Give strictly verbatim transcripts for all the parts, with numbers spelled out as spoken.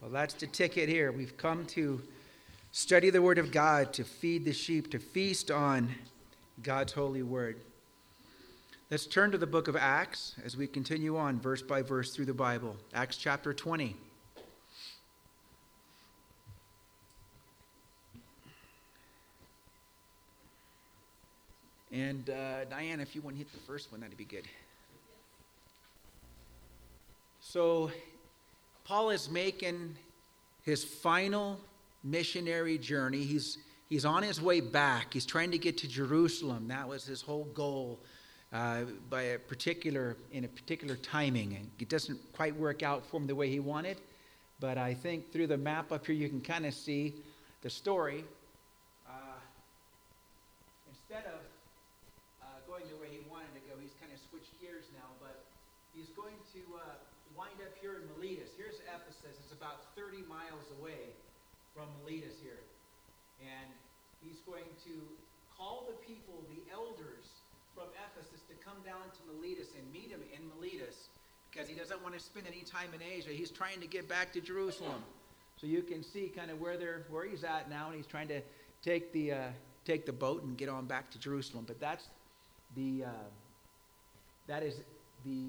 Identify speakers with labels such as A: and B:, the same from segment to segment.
A: Well, that's the ticket here. We've come to study the Word of God, to feed the sheep, to feast on God's holy Word. Let's turn to the book of Acts as we continue on verse by verse through the Bible. Acts chapter twenty. And uh, Diane, if you want to hit the first one, that'd be good. So, Paul is making his final missionary journey. He's he's on his way back. He's trying to get to Jerusalem. That was his whole goal, uh, by a particular in a particular timing. And it doesn't quite work out for him the way he wanted, but I think through the map up here you can kind of see the story. Uh, instead of uh, going the way he wanted to go, he's kind of switched gears now. But he's going to Uh, wind up here in Miletus. Here's Ephesus. It's about thirty miles away from Miletus here. And he's going to call the people, the elders from Ephesus, to come down to Miletus and meet him in Miletus, because he doesn't want to spend any time in Asia. He's trying to get back to Jerusalem. So you can see kind of where they're where he's at now, and he's trying to take the uh, take the boat and get on back to Jerusalem. But that's the uh, that is the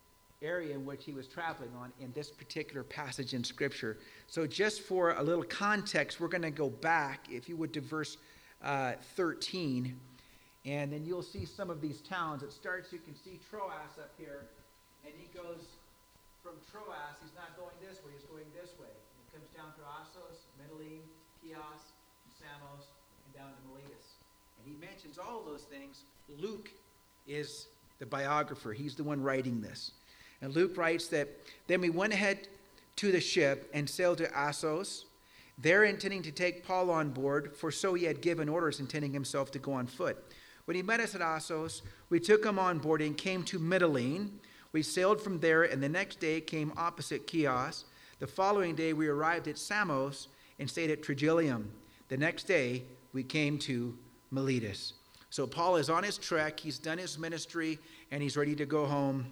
A: area in which he was traveling on in this particular passage in Scripture. So just for a little context, we're going to go back, if you would, to verse uh, thirteen, and then you'll see some of these towns. It starts, you can see Troas up here, and he goes from Troas. He's not going this way, he's going this way. He comes down to Assos, Mytilene, Chios, and Samos, and down to Miletus. And he mentions all those things. Luke is the biographer. He's the one writing this. And Luke writes that, then we went ahead to the ship and sailed to Assos, there intending to take Paul on board, for so he had given orders, intending himself to go on foot. When he met us at Assos, we took him on board and came to Mytilene. We sailed from there, and the next day came opposite Chios. The following day we arrived at Samos and stayed at Trogyllium. The next day we came to Miletus. So Paul is on his trek. He's done his ministry, and he's ready to go home.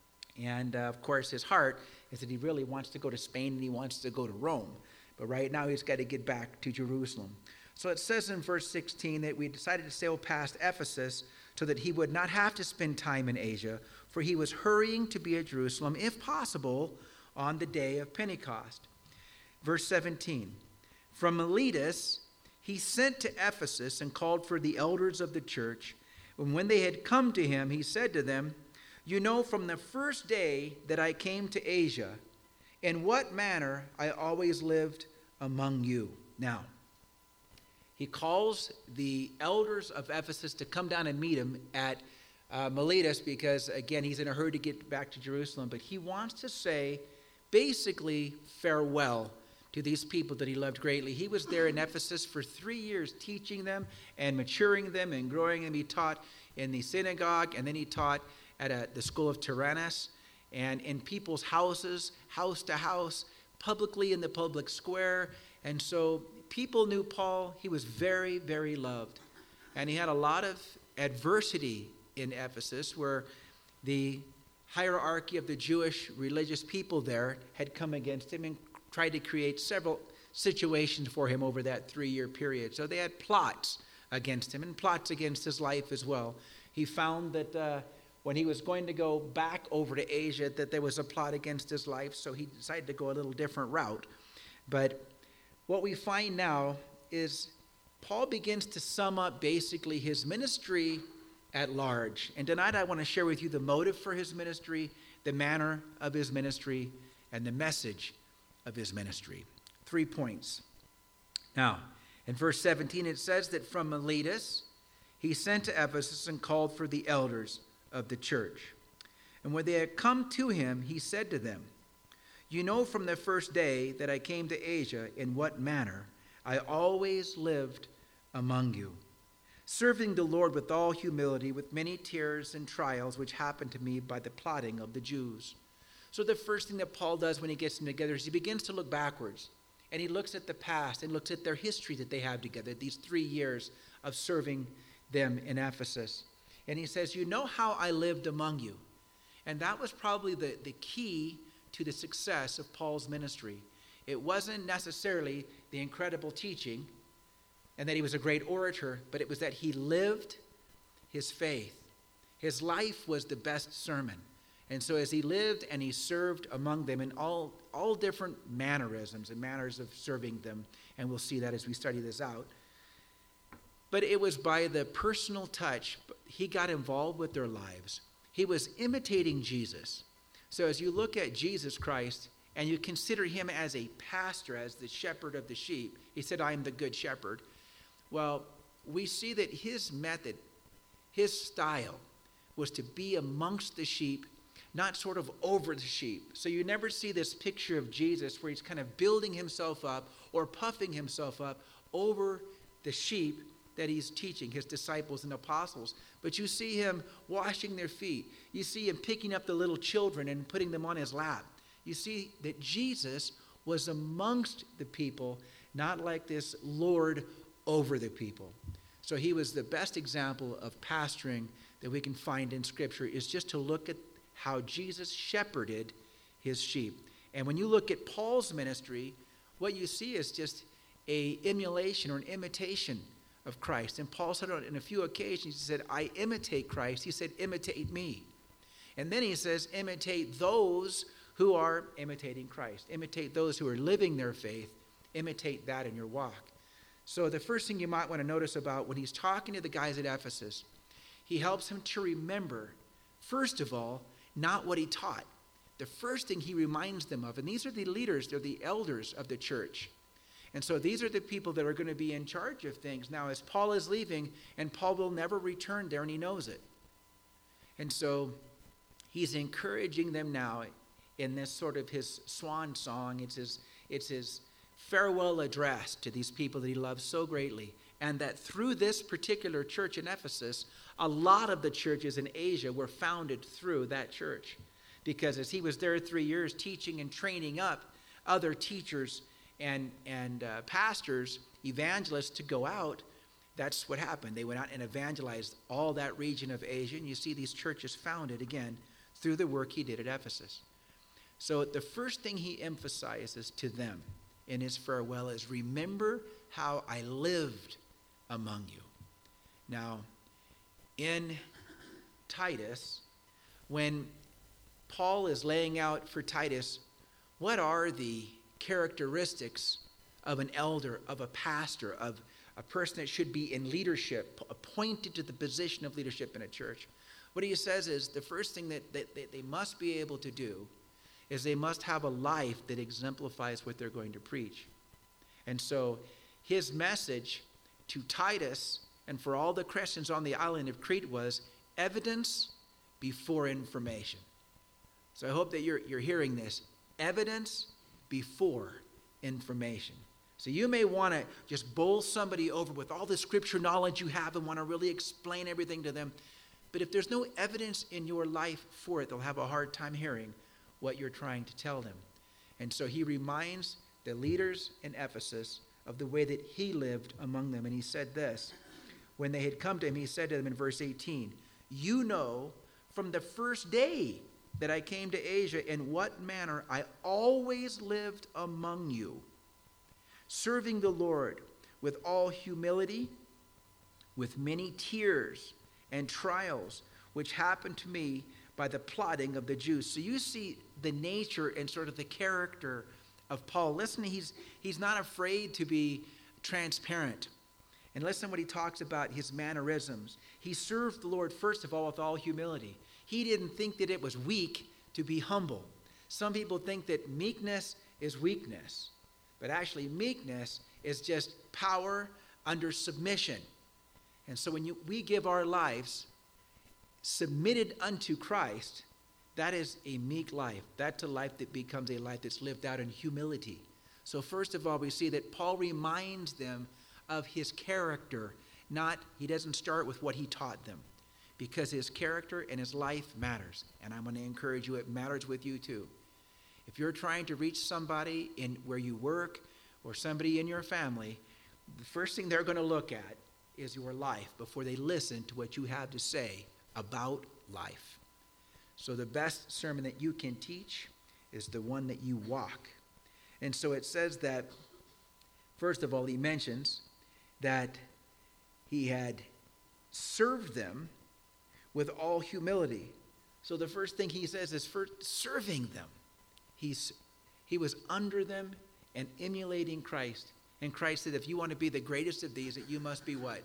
A: And, uh, of course, his heart is that he really wants to go to Spain and he wants to go to Rome. But right now he's got to get back to Jerusalem. So it says in verse sixteen that we decided to sail past Ephesus so that he would not have to spend time in Asia, for he was hurrying to be at Jerusalem, if possible, on the day of Pentecost. Verse seventeen, from Miletus he sent to Ephesus and called for the elders of the church. And when they had come to him, he said to them, you know from the first day that I came to Asia, in what manner I always lived among you. Now, he calls the elders of Ephesus to come down and meet him at uh, Miletus because, again, he's in a hurry to get back to Jerusalem. But he wants to say, basically, farewell to these people that he loved greatly. He was there in Ephesus for three years teaching them and maturing them and growing them. He taught in the synagogue, and then he taught at a, the school of Tyrannus, and in people's houses, house to house, publicly in the public square. And so people knew Paul. He was very, very loved. And he had a lot of adversity in Ephesus, where the hierarchy of the Jewish religious people there had come against him and tried to create several situations for him over that three-year period. So they had plots against him and plots against his life as well. He found that uh, when he was going to go back over to Asia, that there was a plot against his life, so he decided to go a little different route. But what we find now is Paul begins to sum up basically his ministry at large. And tonight I want to share with you the motive for his ministry, the manner of his ministry, and the message of his ministry. Three points. Now, in verse seventeen, it says that from Miletus he sent to Ephesus and called for the elders of the church. And when they had come to him, he said to them, you know from the first day that I came to Asia in what manner I always lived among you, serving the Lord with all humility, with many tears and trials which happened to me by the plotting of the Jews. So the first thing that Paul does when he gets them together is he begins to look backwards, and he looks at the past and looks at their history that they have together, these three years of serving them in Ephesus. And he says, you know how I lived among you. And that was probably the, the key to the success of Paul's ministry, it wasn't necessarily the incredible teaching and that he was a great orator, but it was that he lived his faith. His life was the best sermon. And so as he lived and he served among them in all, all different mannerisms and manners of serving them, and we'll see that as we study this out, but it was by the personal touch. He got involved with their lives. He was imitating Jesus. So as you look at Jesus Christ and you consider him as a pastor, as the shepherd of the sheep, he said, I am the good shepherd. Well, we see that his method, his style, was to be amongst the sheep, not sort of over the sheep. So you never see this picture of Jesus where he's kind of building himself up or puffing himself up over the sheep that he's teaching, his disciples and apostles. But you see him washing their feet. You see him picking up the little children and putting them on his lap. You see that Jesus was amongst the people, not like this Lord over the people. So he was the best example of pastoring that we can find in Scripture, is just to look at how Jesus shepherded his sheep. And when you look at Paul's ministry, what you see is just a emulation or an imitation of Christ. And Paul said on in a few occasions, he said, I imitate Christ. He said, imitate me. And then he says, imitate those who are imitating Christ. Imitate those who are living their faith. Imitate that in your walk. So the first thing you might want to notice about when he's talking to the guys at Ephesus, he helps them to remember, first of all, not what he taught. The first thing he reminds them of, and these are the leaders, they're the elders of the church. And so these are the people that are going to be in charge of things. Now, as Paul is leaving, and Paul will never return there, and he knows it. And so he's encouraging them now in this sort of his swan song. It's his, it's his farewell address to these people that he loves so greatly. And that through this particular church in Ephesus, a lot of the churches in Asia were founded through that church. Because as he was there three years teaching and training up other teachers and, and uh, pastors, evangelists to go out, that's what happened. They went out and evangelized all that region of Asia. And you see these churches founded, again, through the work he did at Ephesus. So the first thing he emphasizes to them in his farewell is, remember how I lived among you. Now, in Titus, when Paul is laying out for Titus, what are the characteristics of an elder, of a pastor, of a person that should be in leadership, appointed to the position of leadership in a church? What he says is the first thing that, that, that they must be able to do is they must have a life that exemplifies what they're going to preach. And so his message to Titus and for all the Christians on the island of Crete was evidence before information. So I hope that you're, you're hearing this. Evidence before information. So you may want to just bowl somebody over with all the scripture knowledge you have and want to really explain everything to them. But if there's no evidence in your life for it, they'll have a hard time hearing what you're trying to tell them. And so he reminds the leaders in Ephesus of the way that he lived among them. And he said this, when they had come to him, he said to them in verse eighteen, you know from the first day that I came to Asia in what manner I always lived among you, serving the Lord with all humility, with many tears and trials, which happened to me by the plotting of the Jews. So you see the nature and sort of the character of Paul. Listen, he's, he's not afraid to be transparent. And listen what he talks about, his mannerisms. He served the Lord, first of all, with all humility. He didn't think that it was weak to be humble. Some people think that meekness is weakness. But actually, meekness is just power under submission. And so when you, we give our lives submitted unto Christ, that is a meek life. That's a life that becomes a life that's lived out in humility. So first of all, we see that Paul reminds them of his character. Not, he doesn't start with what he taught them, because his character and his life matters. And I'm going to encourage you, it matters with you too. If you're trying to reach somebody in where you work or somebody in your family, the first thing they're going to look at is your life before they listen to what you have to say about life. So the best sermon that you can teach is the one that you walk. And so it says that, first of all, he mentions that he had served them with all humility. So the first thing he says is first serving them. He's, he was under them and emulating Christ. And Christ said, if you want to be the greatest of these, that you must be what?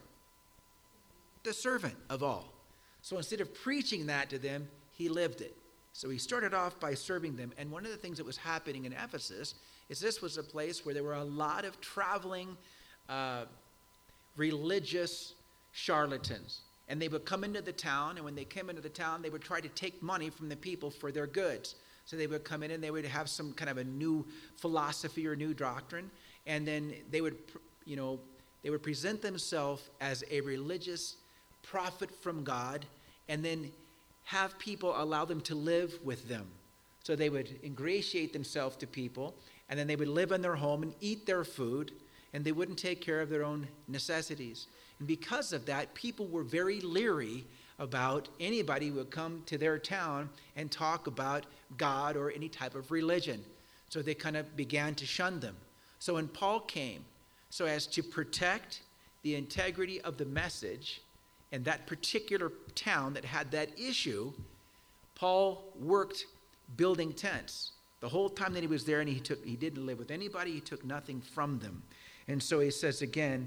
A: The servant of all. So instead of preaching that to them, he lived it. So he started off by serving them. And one of the things that was happening in Ephesus is this was a place where there were a lot of traveling uh, religious charlatans. And they would come into the town, and when they came into the town, they would try to take money from the people for their goods. So they would come in and they would have some kind of a new philosophy or new doctrine, and then they would, you know, they would present themselves as a religious prophet from God, and then have people allow them to live with them. So they would ingratiate themselves to people, and then they would live in their home and eat their food, and they wouldn't take care of their own necessities. And because of that, people were very leery about anybody who would come to their town and talk about God or any type of religion. So they kind of began to shun them. So when Paul came, so as to protect the integrity of the message in that particular town that had that issue, Paul worked building tents. The whole time that he was there, and he took he didn't live with anybody, he took nothing from them. And so he says again,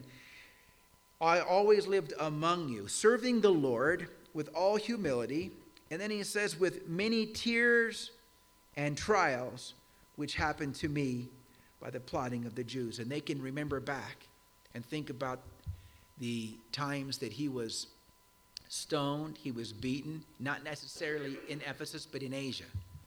A: I always lived among you, serving the Lord with all humility. And then he says, with many tears and trials, which happened to me by the plotting of the Jews. And they can remember back and think about the times that he was stoned, he was beaten, not necessarily in Ephesus, but in Asia,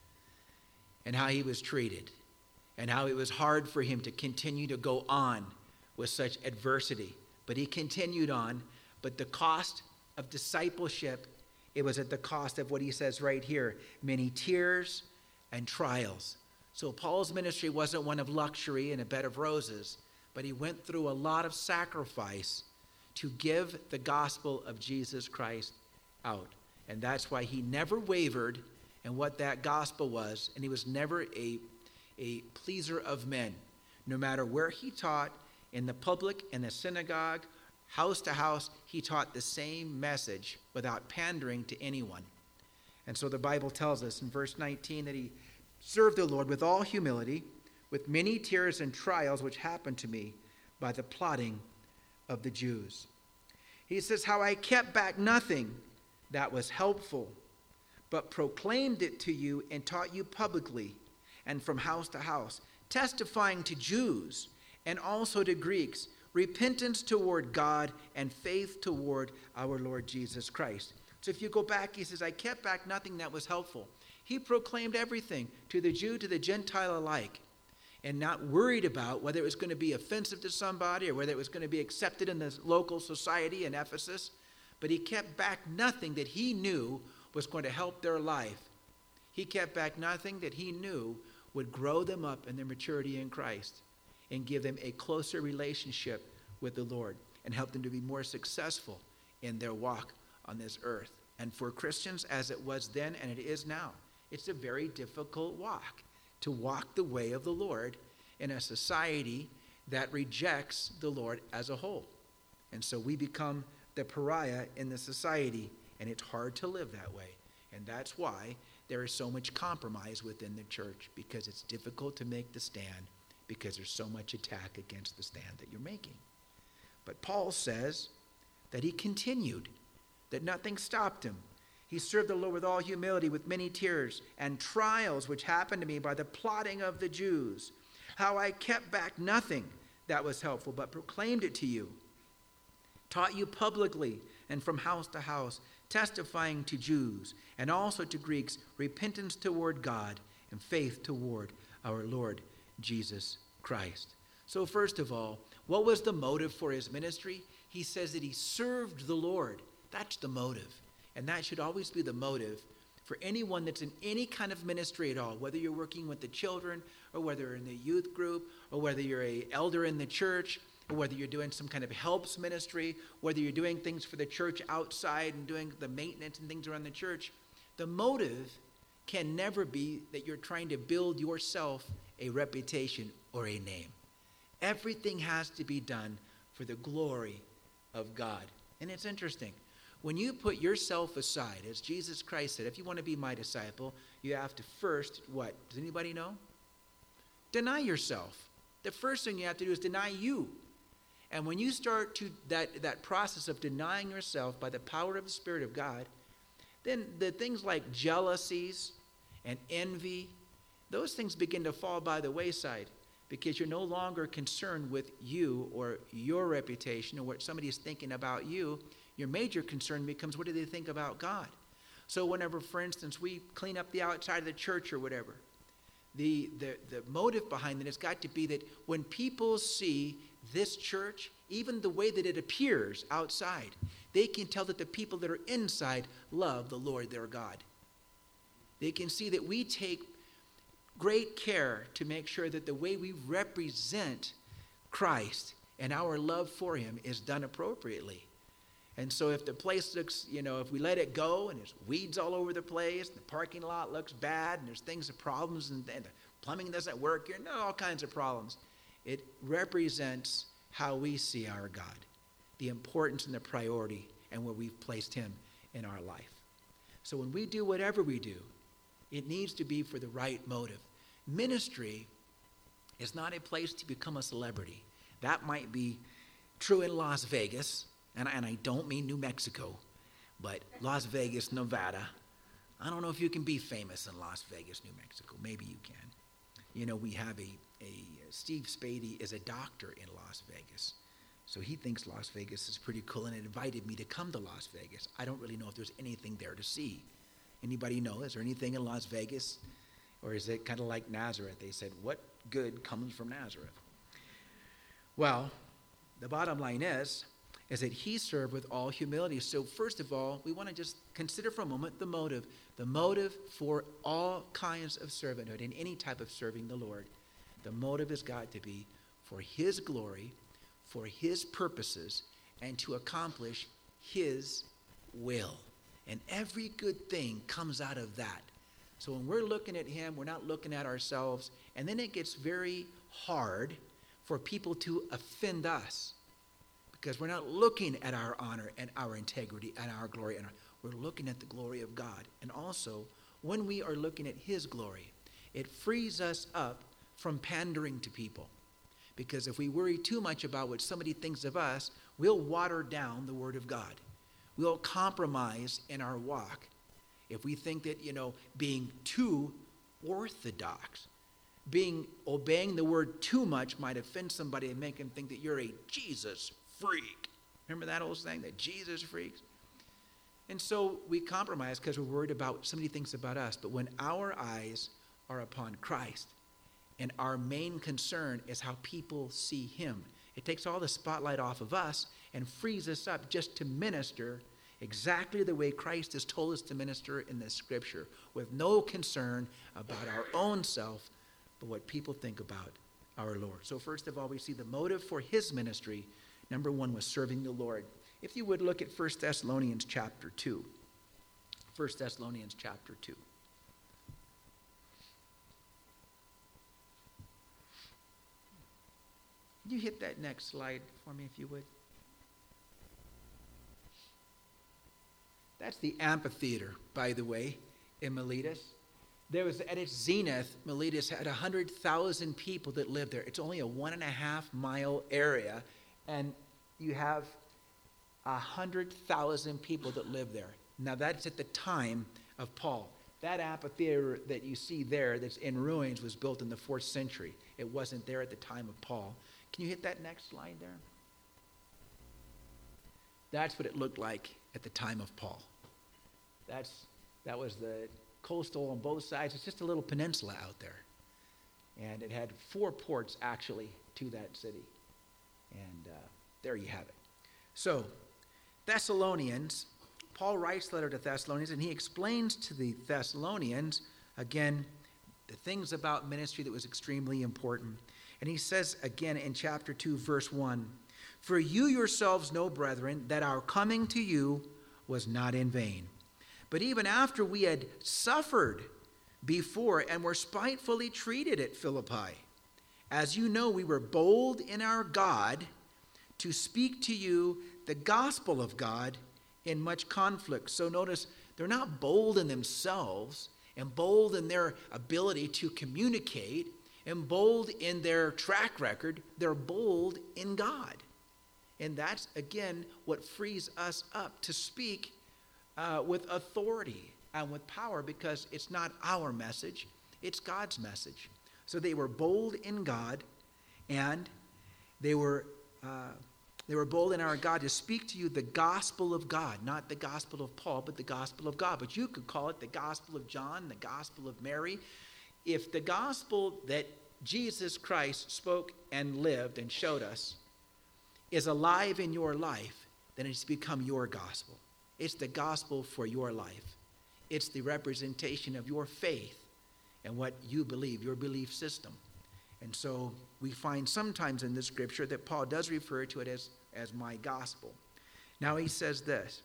A: and how he was treated, and how it was hard for him to continue to go on with such adversity. But he continued on, but the cost of discipleship, it was at the cost of what he says right here, many tears and trials. So Paul's ministry wasn't one of luxury and a bed of roses, but he went through a lot of sacrifice to give the gospel of Jesus Christ out. And that's why he never wavered in what that gospel was, and he was never a, a pleaser of men. No matter where he taught, in the public, in the synagogue, house to house, he taught the same message without pandering to anyone. And so the Bible tells us in verse nineteen that he served the Lord with all humility, with many tears and trials which happened to me by the plotting of the Jews. He says, how I kept back nothing that was helpful, but proclaimed it to you and taught you publicly and from house to house, testifying to Jews and also to Greeks, repentance toward God and faith toward our Lord Jesus Christ. So if you go back, he says, I kept back nothing that was helpful. He proclaimed everything to the Jew, to the Gentile alike, and not worried about whether it was going to be offensive to somebody or whether it was going to be accepted in the local society in Ephesus. But he kept back nothing that he knew was going to help their life. He kept back nothing that he knew would grow them up in their maturity in Christ and give them a closer relationship with the Lord and help them to be more successful in their walk on this earth. And for Christians, as it was then and it is now, it's a very difficult walk to walk the way of the Lord in a society that rejects the Lord as a whole. And so we become the pariah in the society, and it's hard to live that way. And that's why there is so much compromise within the church, because it's difficult to make the stand, because there's so much attack against the stand that you're making. But Paul says that he continued, that nothing stopped him. He served the Lord with all humility, with many tears and trials which happened to me by the plotting of the Jews. How I kept back nothing that was helpful, but proclaimed it to you, taught you publicly and from house to house, testifying to Jews and also to Greeks, repentance toward God and faith toward our Lord Jesus Christ. So first of all, what was the motive for his ministry? He says that he served the Lord. That's the motive. And that should always be the motive for anyone that's in any kind of ministry at all, whether you're working with the children or whether you're in the youth group or whether you're an elder in the church or whether you're doing some kind of helps ministry, whether you're doing things for the church outside and doing the maintenance and things around the church. The motive can never be that you're trying to build yourself a reputation or a name. Everything has to be done for the glory of God. And it's interesting. When you put yourself aside, as Jesus Christ said, if you want to be my disciple, you have to first, what? Does anybody know? Deny yourself. The first thing you have to do is deny you. And when you start to that, that process of denying yourself by the power of the Spirit of God, then the things like jealousies and envy, those things begin to fall by the wayside because you're no longer concerned with you or your reputation or what somebody is thinking about you. Your major concern becomes, what do they think about God? So whenever, for instance, we clean up the outside of the church or whatever, the, the, the motive behind it has got to be that when people see this church, even the way that it appears outside, they can tell that the people that are inside love the Lord their God. They can see that we take great care to make sure that the way we represent Christ and our love for him is done appropriately. And so if the place looks, you know, if we let it go and there's weeds all over the place, the parking lot looks bad, and there's things, problems, and, and the plumbing doesn't work, you know, all kinds of problems, it represents how we see our God, the importance and the priority, and where we've placed him in our life. So when we do whatever we do, it needs to be for the right motive. Ministry is not a place to become a celebrity. That might be true in Las Vegas, and I, and I don't mean New Mexico, but Las Vegas, Nevada. I don't know if you can be famous in Las Vegas, New Mexico. Maybe you can. You know, we have a, a Steve Spady is a doctor in Las Vegas. So he thinks Las Vegas is pretty cool and invited me to come to Las Vegas. I don't really know if there's anything there to see. Anybody know? Is there anything in Las Vegas? Or is it kind of like Nazareth? They said, what good comes from Nazareth? Well, the bottom line is, is that he served with all humility. So first of all, we want to just consider for a moment the motive. The motive for all kinds of servanthood and any type of serving the Lord. The motive has got to be for his glory, for his purposes, and to accomplish his will. And every good thing comes out of that. So when we're looking at him, we're not looking at ourselves. And then it gets very hard for people to offend us. Because we're not looking at our honor and our integrity and our glory. And our, we're looking at the glory of God. And also, when we are looking at his glory, it frees us up from pandering to people. Because if we worry too much about what somebody thinks of us, we'll water down the word of God. We'll compromise in our walk. If we think that, you know, being too orthodox, being obeying the word too much might offend somebody and make them think that you're a Jesus freak. Remember that old saying, that Jesus freaks? And so we compromise because we're worried about what somebody thinks about us. But when our eyes are upon Christ and our main concern is how people see him, it takes all the spotlight off of us and frees us up just to minister exactly the way Christ has told us to minister in the scripture, with no concern about our own self, but what people think about our Lord. So first of all, we see the motive for his ministry. Number one was serving the Lord. If you would look at First Thessalonians chapter two. First Thessalonians chapter two. Can you hit that next slide for me, if you would? That's the amphitheater, by the way, in Miletus. There was, at its zenith, Miletus had one hundred thousand people that lived there. It's only a one and a half mile area, and you have one hundred thousand people that live there. Now that's at the time of Paul. That amphitheater that you see there that's in ruins was built in the fourth century. It wasn't there at the time of Paul. Can you hit that next slide there? That's what it looked like at the time of Paul. That's, that was the coastal on both sides. It's just a little peninsula out there. And it had four ports, actually, to that city. And uh, there you have it. So, Thessalonians, Paul writes the letter to Thessalonians, and he explains to the Thessalonians, again, the things about ministry that was extremely important. And he says again in chapter two, verse one, "For you yourselves know, brethren, that our coming to you was not in vain. But even after we had suffered before and were spitefully treated at Philippi,
B: As you know, we were bold in our God to speak to you the gospel of God in much conflict. So notice, they're not bold in themselves and bold in their ability to communicate and bold in their track record. They're bold in God. And that's, again, what frees us up to speak uh, with authority and with power, because it's not our message, it's God's message. So they were bold in God, and they were uh, they were bold in our God to speak to you the gospel of God, not the gospel of Paul, but the gospel of God. But you could call it the gospel of John, the gospel of Mary. If the gospel that Jesus Christ spoke and lived and showed us is alive in your life, then it's become your gospel. It's the gospel for your life. It's the representation of your faith and what you believe, your belief system. And so we find sometimes in the scripture that Paul does refer to it as, as my gospel. Now he says this,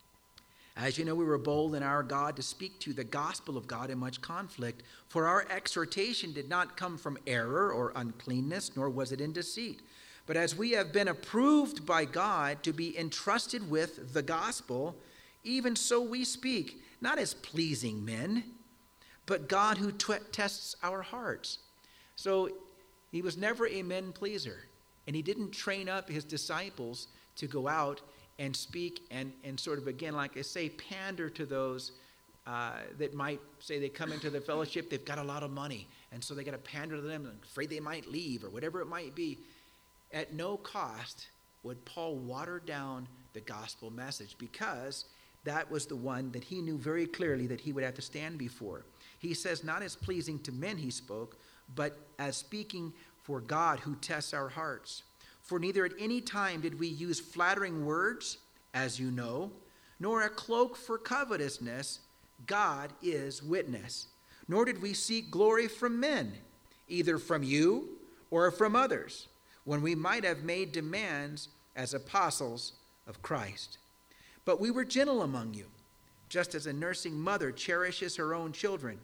B: as you know, we were bold in our God to speak to the gospel of God in much conflict, for our exhortation did not come from error or uncleanness, nor was it in deceit. But as we have been approved by God to be entrusted with the gospel, even so we speak, not as pleasing men, but God who t- tests our hearts. So he was never a men pleaser, and he didn't train up his disciples to go out and speak and, and sort of, again, like I say, pander to those uh, that might say they come into the fellowship, they've got a lot of money, and so they got to pander to them, and afraid they might leave, or whatever it might be. At no cost would Paul water down the gospel message, because that was the one that he knew very clearly that he would have to stand before. He says, not as pleasing to men he spoke, but as speaking for God who tests our hearts. For neither at any time did we use flattering words, as you know, nor a cloak for covetousness. God is witness. Nor did we seek glory from men, either from you or from others, when we might have made demands as apostles of Christ. But we were gentle among you, just as a nursing mother cherishes her own children.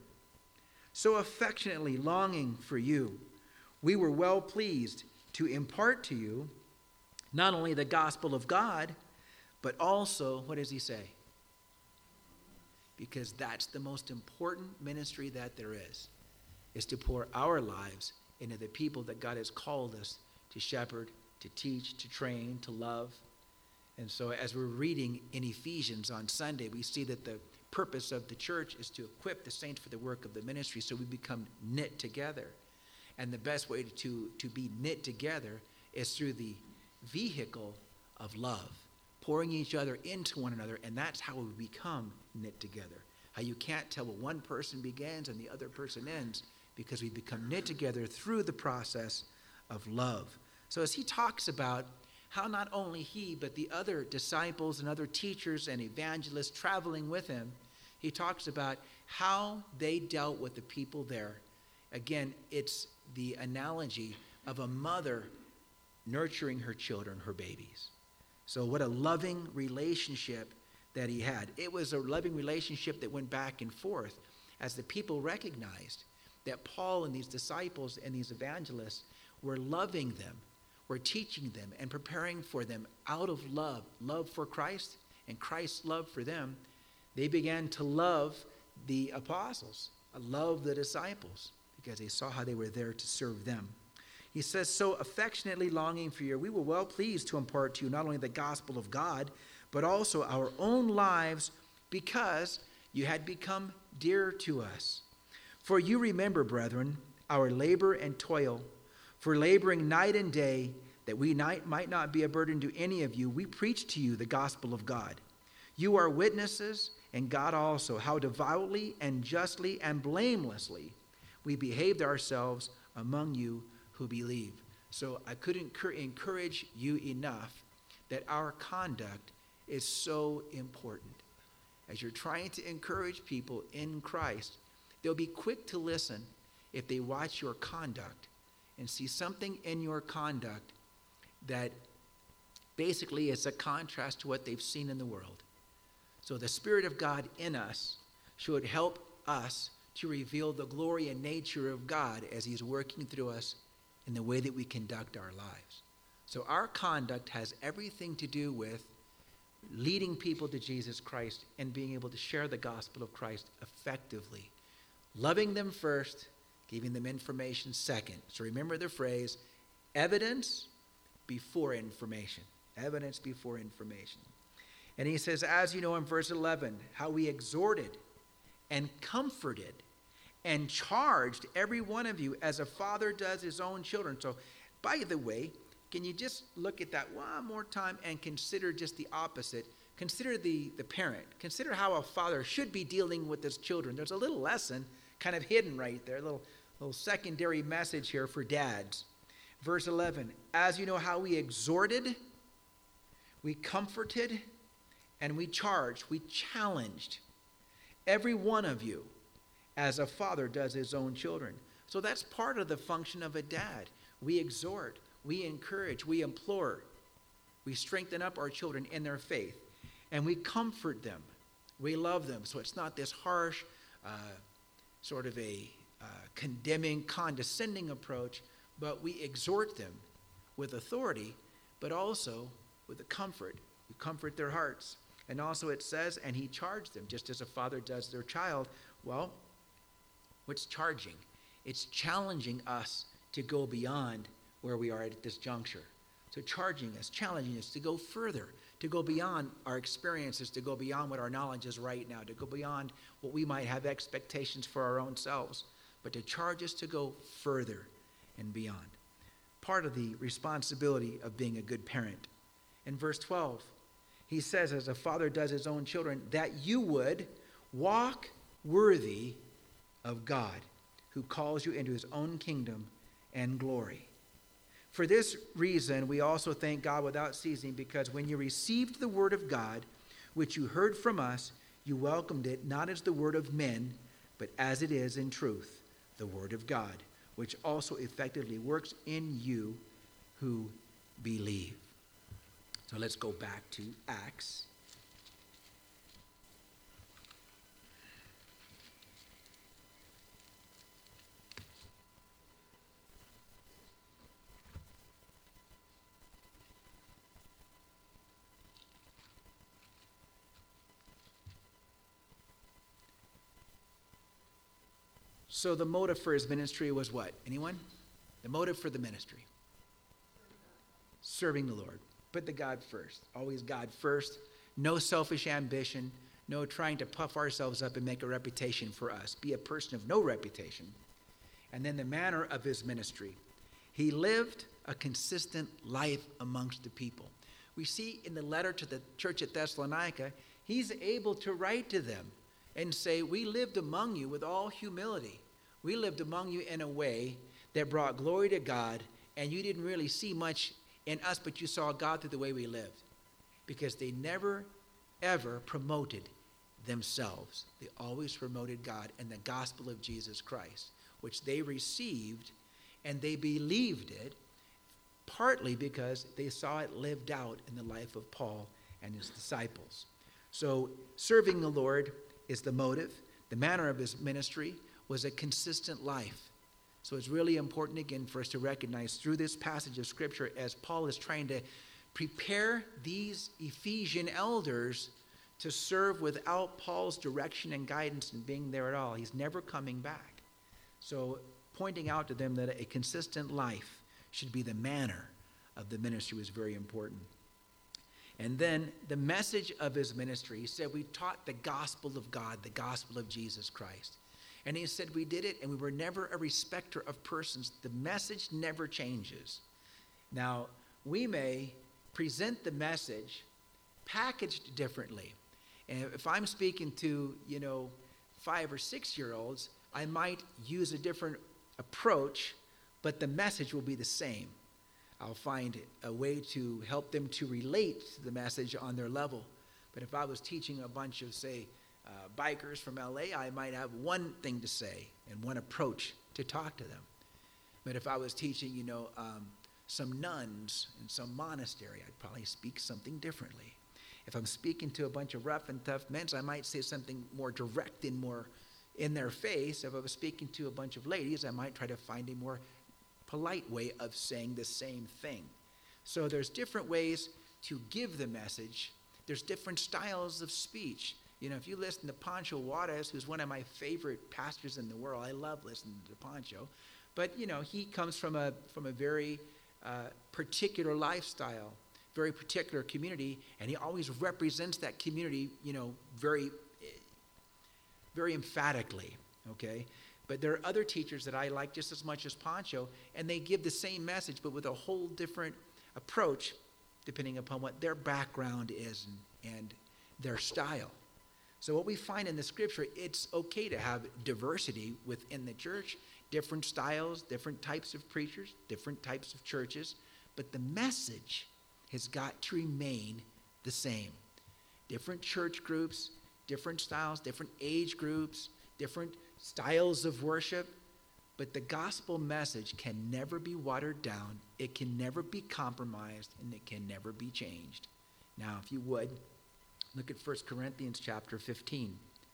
B: So affectionately longing for you, we were well pleased to impart to you not only the gospel of God, but also, what does he say? Because that's the most important ministry that there is, is to pour our lives into the people that God has called us to shepherd, to teach, to train, to love. And so as we're reading in Ephesians on Sunday, we see that the purpose of the church is to equip the saints for the work of the ministry, so we become knit together. And the best way to, to be knit together is through the vehicle of love, pouring each other into one another, and that's how we become knit together. How you can't tell what one person begins and the other person ends, because we become knit together through the process of love. So as he talks about how not only he, but the other disciples and other teachers and evangelists traveling with him, he talks about how they dealt with the people there. Again, it's the analogy of a mother nurturing her children, her babies. So what a loving relationship that he had. It was a loving relationship that went back and forth as the people recognized that Paul and these disciples and these evangelists were loving them, were teaching them and preparing for them out of love, love for Christ and Christ's love for them. They began to love the apostles, love the disciples, because they saw how they were there to serve them. He says, so affectionately longing for you, we were well pleased to impart to you not only the gospel of God, but also our own lives, because you had become dear to us. For you remember, brethren, our labor and toil, for laboring night and day, that we might not be a burden to any of you, we preach to you the gospel of God. You are witnesses, and God also, how devoutly and justly and blamelessly we behaved ourselves among you who believe. So I couldn't encourage you enough that our conduct is so important. As you're trying to encourage people in Christ, they'll be quick to listen if they watch your conduct and see something in your conduct that basically is a contrast to what they've seen in the world. So the Spirit of God in us should help us to reveal the glory and nature of God as he's working through us in the way that we conduct our lives. So our conduct has everything to do with leading people to Jesus Christ and being able to share the gospel of Christ effectively. Loving them first, giving them information second. So remember the phrase, evidence before information. Evidence before information. And he says, as you know in verse eleven, how we exhorted and comforted and charged every one of you as a father does his own children. So, by the way, can you just look at that one more time and consider just the opposite? Consider the, the parent. Consider how a father should be dealing with his children. There's a little lesson kind of hidden right there, a little, little secondary message here for dads. Verse eleven, as you know how we exhorted, we comforted, and we charged, we challenged every one of you as a father does his own children. So that's part of the function of a dad. We exhort, we encourage, we implore, we strengthen up our children in their faith, and we comfort them. We love them. So it's not this harsh, uh, sort of a uh, condemning, condescending approach, but we exhort them with authority, but also with a comfort. We comfort their hearts. And also it says, and he charged them, just as a father does their child. Well, what's charging? It's challenging us to go beyond where we are at this juncture. So charging us, challenging us to go further, to go beyond our experiences, to go beyond what our knowledge is right now, to go beyond what we might have expectations for our own selves, but to charge us to go further and beyond. Part of the responsibility of being a good parent. In verse twelve, he says, as a father does his own children, that you would walk worthy of God, who calls you into his own kingdom and glory. For this reason, we also thank God without ceasing, because when you received the word of God, which you heard from us, you welcomed it not as the word of men, but as it is in truth, the word of God, which also effectively works in you who believe. So let's go back to Acts. So the motive for his ministry was what? Anyone? The motive for the ministry? Serving the Lord. Put the God first. Always God first. No selfish ambition. No trying to puff ourselves up and make a reputation for us. Be a person of no reputation. And then the manner of his ministry. He lived a consistent life amongst the people. We see in the letter to the church at Thessalonica, he's able to write to them and say, we lived among you with all humility. We lived among you in a way that brought glory to God, and you didn't really see much in us, but you saw God through the way we lived. Because they never, ever promoted themselves. They always promoted God and the gospel of Jesus Christ, which they received, and they believed it, partly because they saw it lived out in the life of Paul and his disciples. So serving the Lord is the motive. The manner of his ministry was a consistent life. So it's really important, again, for us to recognize through this passage of Scripture, as Paul is trying to prepare these Ephesian elders to serve without Paul's direction and guidance and being there at all. He's never coming back. So pointing out to them that a consistent life should be the manner of the ministry was very important. And then the message of his ministry, he said, we taught the gospel of God, the gospel of Jesus Christ. And he said we did it, and we were never a respecter of persons. The message never changes. Now, we may present the message packaged differently. And if I'm speaking to, you know, five or six-year-olds, I might use a different approach, but the message will be the same. I'll find a way to help them to relate to the message on their level. But if I was teaching a bunch of, say, uh, bikers from L A, I might have one thing to say and one approach to talk to them. But if I was teaching, you know, um, some nuns in some monastery, I'd probably speak something differently. If I'm speaking to a bunch of rough and tough men, I might say something more direct and more in their face. If I was speaking to a bunch of ladies, I might try to find a more polite way of saying the same thing. So there's different ways to give the message. There's different styles of speech. You know, if you listen to Pancho Juarez, who's one of my favorite pastors in the world, I love listening to Pancho. But, you know, he comes from a from a very uh, particular lifestyle, very particular community, and he always represents that community, you know, very, very emphatically, okay? But there are other teachers that I like just as much as Pancho, and they give the same message, but with a whole different approach, depending upon what their background is and, and their style. So what we find in the scripture, it's okay to have diversity within the church, different styles, different types of preachers, different types of churches, but the message has got to remain the same. Different church groups, different styles, different age groups, different styles of worship, but the gospel message can never be watered down, it can never be compromised, and it can never be changed. Now, if you would, look at First Corinthians chapter fifteen.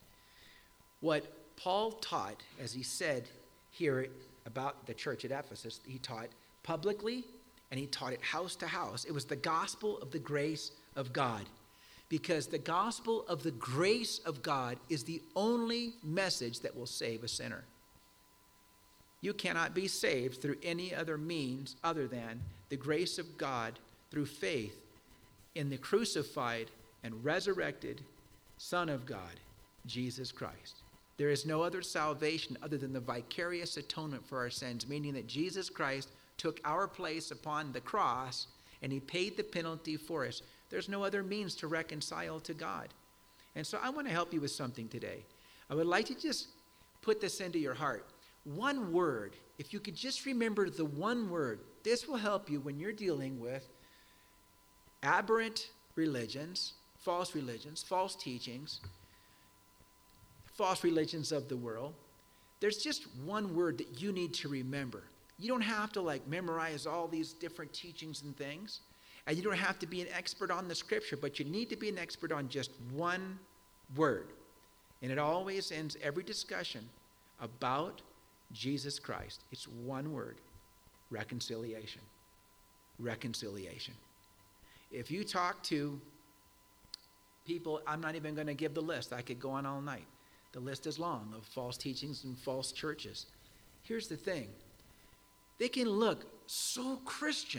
B: What Paul taught, as he said here about the church at Ephesus, he taught publicly and he taught it house to house. It was the gospel of the grace of God. Because the gospel of the grace of God is the only message that will save a sinner. You cannot be saved through any other means other than the grace of God through faith in the crucified and resurrected Son of God, Jesus Christ. There is no other salvation other than the vicarious atonement for our sins, meaning that Jesus Christ took our place upon the cross and he paid the penalty for us. There's no other means to reconcile to God. And so I want to help you with something today. I would like to just put this into your heart. One word, if you could just remember the one word, this will help you when you're dealing with aberrant religions, false religions, false teachings, false religions of the world. There's just one word that you need to remember. You don't have to like memorize all these different teachings and things. And you don't have to be an expert on the scripture, but you need to be an expert on just one word. And it always ends every discussion about Jesus Christ. It's one word: reconciliation. Reconciliation. If you talk to people, I'm not even going to give the list. I could go on all night. The list is long of false teachings and false churches. Here's the thing. They can look so Christian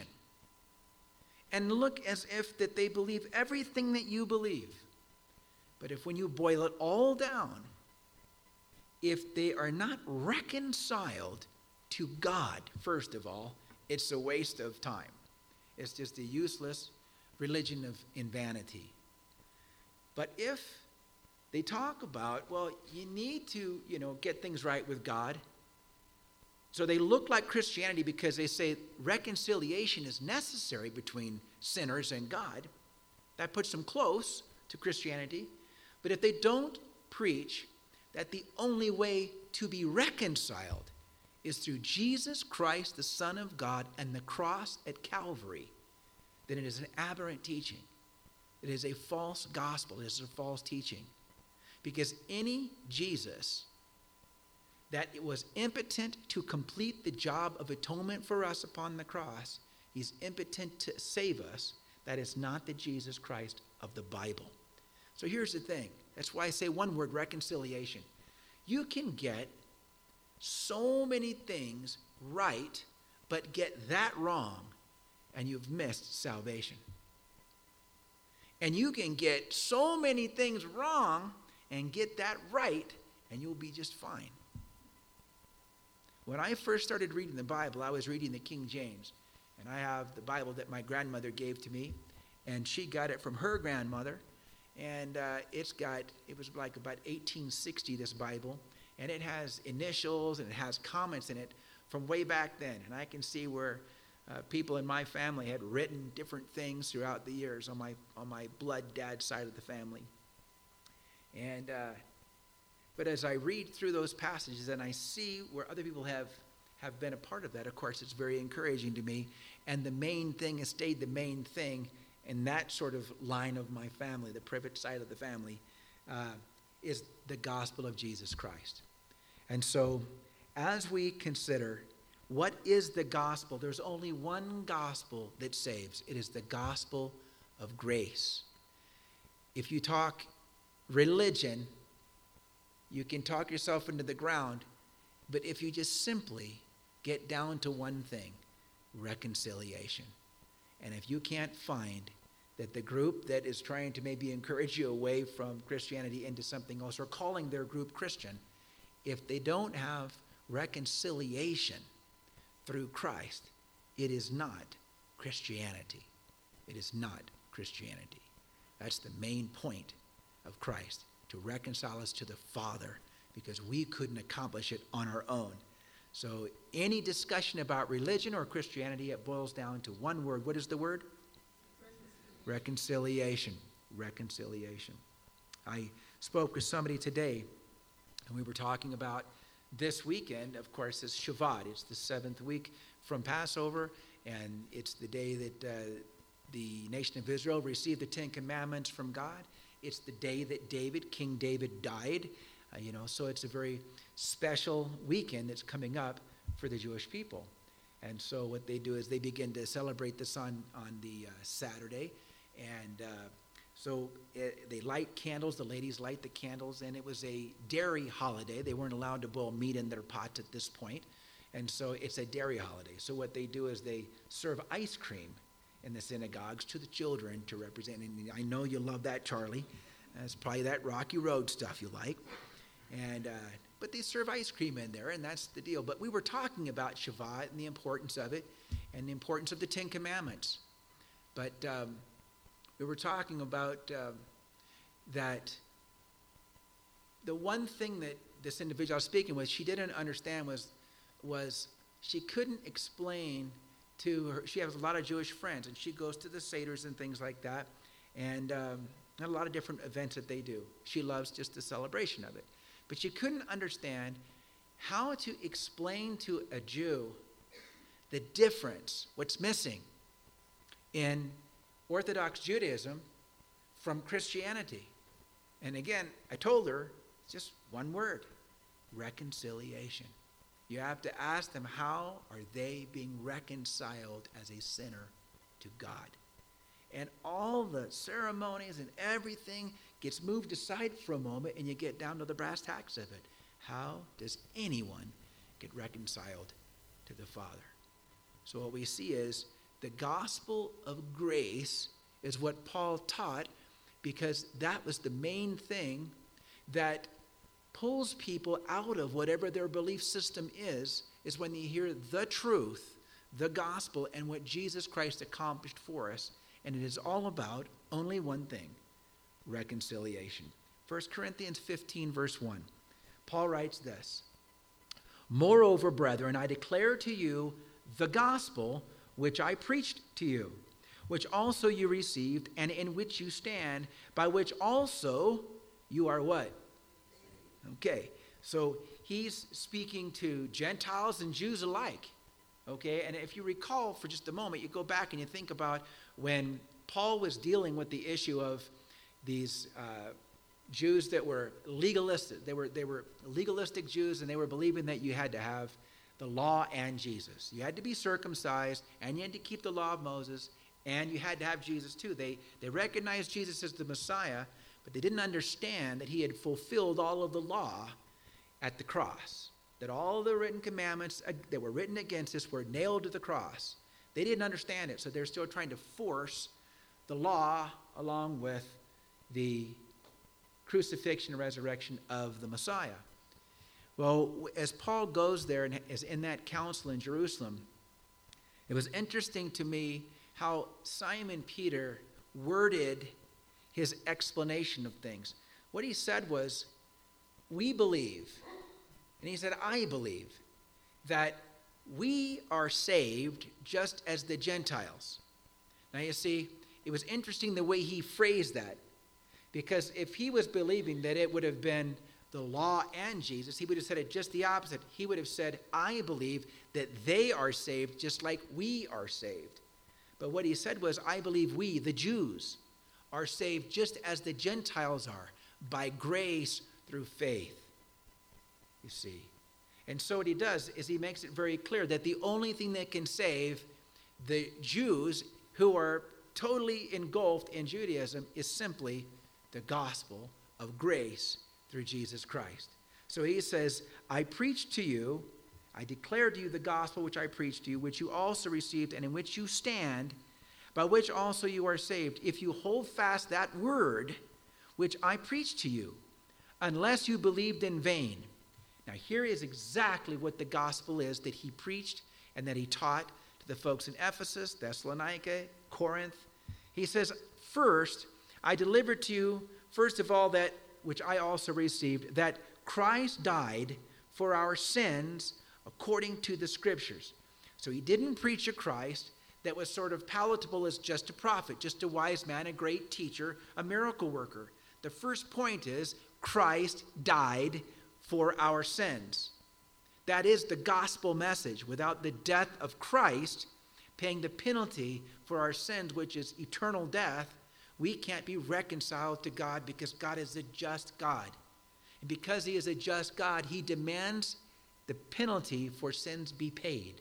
B: and look as if that they believe everything that you believe. But if when you boil it all down, if they are not reconciled to God, first of all, it's a waste of time. It's just a useless religion of in vanity. But if they talk about, well, you need to, you know, get things right with God. So they look like Christianity because they say reconciliation is necessary between sinners and God. That puts them close to Christianity. But if they don't preach that the only way to be reconciled is through Jesus Christ, the Son of God, and the cross at Calvary, then it is an aberrant teaching. It is a false gospel. It is a false teaching. Because any Jesus that it was impotent to complete the job of atonement for us upon the cross, he's impotent to save us. That is not the Jesus Christ of the Bible. So here's the thing. That's why I say one word: reconciliation. You can get so many things right, but get that wrong, and you've missed salvation. And you can get so many things wrong and get that right, and you'll be just fine. When I first started reading the Bible, I was reading the King James. And I have the Bible that my grandmother gave to me. And she got it from her grandmother. And uh, it's got, it was like about eighteen sixty, this Bible. And it has initials and it has comments in it from way back then. And I can see where uh, people in my family had written different things throughout the years on my, on my blood dad side of the family. And... Uh, But as I read through those passages and I see where other people have, have been a part of that, of course, it's very encouraging to me. And the main thing has stayed the main thing in that sort of line of my family, the private side of the family, uh, is the gospel of Jesus Christ. And so as we consider What is the gospel? There's only one gospel that saves. It is the gospel of grace. If you talk religion, you can talk yourself into the ground, but if you just simply get down to one thing, reconciliation. And if you can't find that the group that is trying to maybe encourage you away from Christianity into something else, or calling their group Christian, if they don't have reconciliation through Christ, it is not Christianity. It is not Christianity. That's the main point of Christ, to reconcile us to the Father, because we couldn't accomplish it on our own. So any discussion about religion or Christianity, it boils down to one word. What is the word? Reconciliation. Reconciliation. I spoke with somebody today, and we were talking about this weekend, of course, is Shabbat. It's the seventh week from Passover, and it's the day that uh, the nation of Israel received the Ten Commandments from God. It's the day that David, King David, died. Uh, you know, so it's a very special weekend that's coming up for the Jewish people. And so what they do is they begin to celebrate this on, on the uh, Saturday. And uh, so it, they light candles. The ladies light the candles. And it was a dairy holiday. They weren't allowed to boil meat in their pots at this point. And so it's a dairy holiday. So what they do is they serve ice cream in the synagogues to the children to represent. And I know you love that, Charlie. That's probably that Rocky Road stuff you like. And uh, but they serve ice cream in there, and that's the deal. But we were talking about Shabbat and the importance of it, and the importance of the Ten Commandments. But um, we were talking about uh, that the one thing that this individual I was speaking with, she didn't understand was was she couldn't explain to her. She has a lot of Jewish friends, and she goes to the Seders and things like that, and um, a lot of different events that they do. She loves just the celebration of it. But she couldn't understand how to explain to a Jew the difference, what's missing in Orthodox Judaism from Christianity. And again, I told her, it's just one word, reconciliation. You have to ask them, how are they being reconciled as a sinner to God? And all the ceremonies and everything gets moved aside for a moment, and you get down to the brass tacks of it. How does anyone get reconciled to the Father? So what we see is the gospel of grace is what Paul taught, because that was the main thing that pulls people out of whatever their belief system is, is when you hear the truth, the gospel, and what Jesus Christ accomplished for us. And it is all about only one thing, reconciliation. First Corinthians fifteen, verse one. Paul writes this, "Moreover, brethren, I declare to you the gospel which I preached to you, which also you received, and in which you stand, by which also you are" what? Okay, so he's speaking to Gentiles and Jews alike. Okay, and if you recall for just a moment, you go back and you think about when Paul was dealing with the issue of these uh, Jews that were legalistic. They were, they were legalistic Jews, and they were believing that you had to have the law and Jesus. You had to be circumcised, and you had to keep the law of Moses, and you had to have Jesus too. They, they recognized Jesus as the Messiah, but they didn't understand that he had fulfilled all of the law at the cross, that all the written commandments that were written against us were nailed to the cross. They didn't understand it, so they're still trying to force the law along with the crucifixion and resurrection of the Messiah. Well, as Paul goes there and is in that council in Jerusalem, it was interesting to me how Simon Peter worded his explanation of things. What he said was, we believe, and he said, I believe, that we are saved just as the Gentiles. Now you see, it was interesting the way he phrased that, because if he was believing that it would have been the law and Jesus, he would have said it just the opposite. He would have said, I believe that they are saved just like we are saved. But what he said was, I believe we, the Jews, are saved just as the Gentiles are, by grace through faith. You see. And so what he does is he makes it very clear that the only thing that can save the Jews who are totally engulfed in Judaism is simply the gospel of grace through Jesus Christ. So he says, I preach to you, I declare to you the gospel which I preached to you, which you also received and in which you stand, by which also you are saved, if you hold fast that word which I preached to you, unless you believed in vain. Now here is exactly what the gospel is that he preached and that he taught to the folks in Ephesus, Thessalonica, Corinth. He says, first, I delivered to you, first of all, that which I also received, that Christ died for our sins according to the scriptures. So he didn't preach a Christ that was sort of palatable as just a prophet, just a wise man, a great teacher, a miracle worker. The first point is Christ died for our sins. That is the gospel message. Without the death of Christ paying the penalty for our sins, which is eternal death, we can't be reconciled to God because God is a just God. And because he is a just God, he demands the penalty for sins be paid.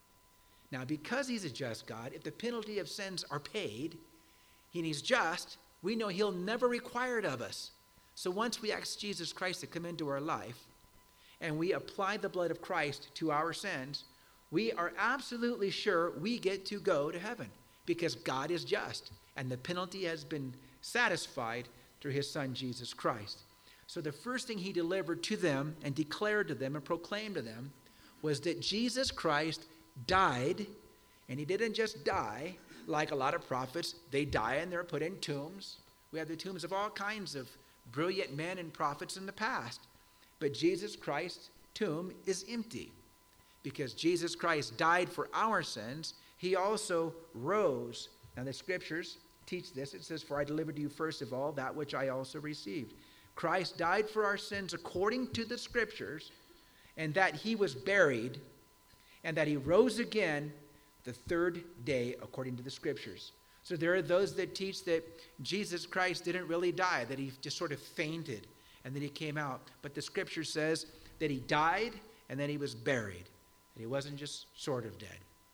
B: Now, because he's a just God, if the penalty of sins are paid, and he's just, we know he'll never require it of us. So once we ask Jesus Christ to come into our life, and we apply the blood of Christ to our sins, we are absolutely sure we get to go to heaven because God is just, and the penalty has been satisfied through his son, Jesus Christ. So the first thing he delivered to them and declared to them and proclaimed to them was that Jesus Christ died, and he didn't just die like a lot of prophets. They die and they're put in tombs. We have the tombs of all kinds of brilliant men and prophets in the past. But Jesus Christ's tomb is empty because Jesus Christ died for our sins. He also rose. Now the scriptures teach this. It says, for I delivered to you first of all that which I also received. Christ died for our sins according to the scriptures, and that he was buried, and that he rose again the third day according to the scriptures. So there are those that teach that Jesus Christ didn't really die, that he just sort of fainted and then he came out. But the scripture says that he died and then he was buried. That he wasn't just sort of dead.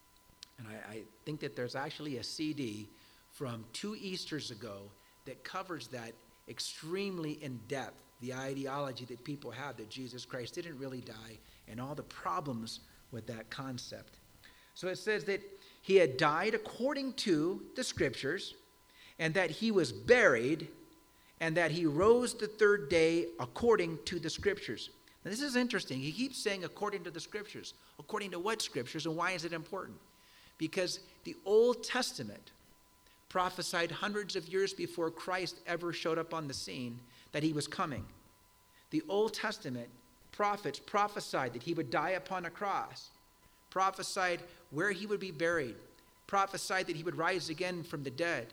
B: And I, I think that there's actually a C D from two Easters ago that covers that extremely in depth, the ideology that people have that Jesus Christ didn't really die and all the problems with that concept. So it says that he had died according to the scriptures, and that he was buried, and that he rose the third day according to the scriptures. Now this is interesting. He keeps saying according to the scriptures. According to what scriptures, and why is it important? Because the Old Testament prophesied hundreds of years before Christ ever showed up on the scene that he was coming. The Old Testament prophets prophesied that he would die upon a cross, prophesied where he would be buried, prophesied that he would rise again from the dead.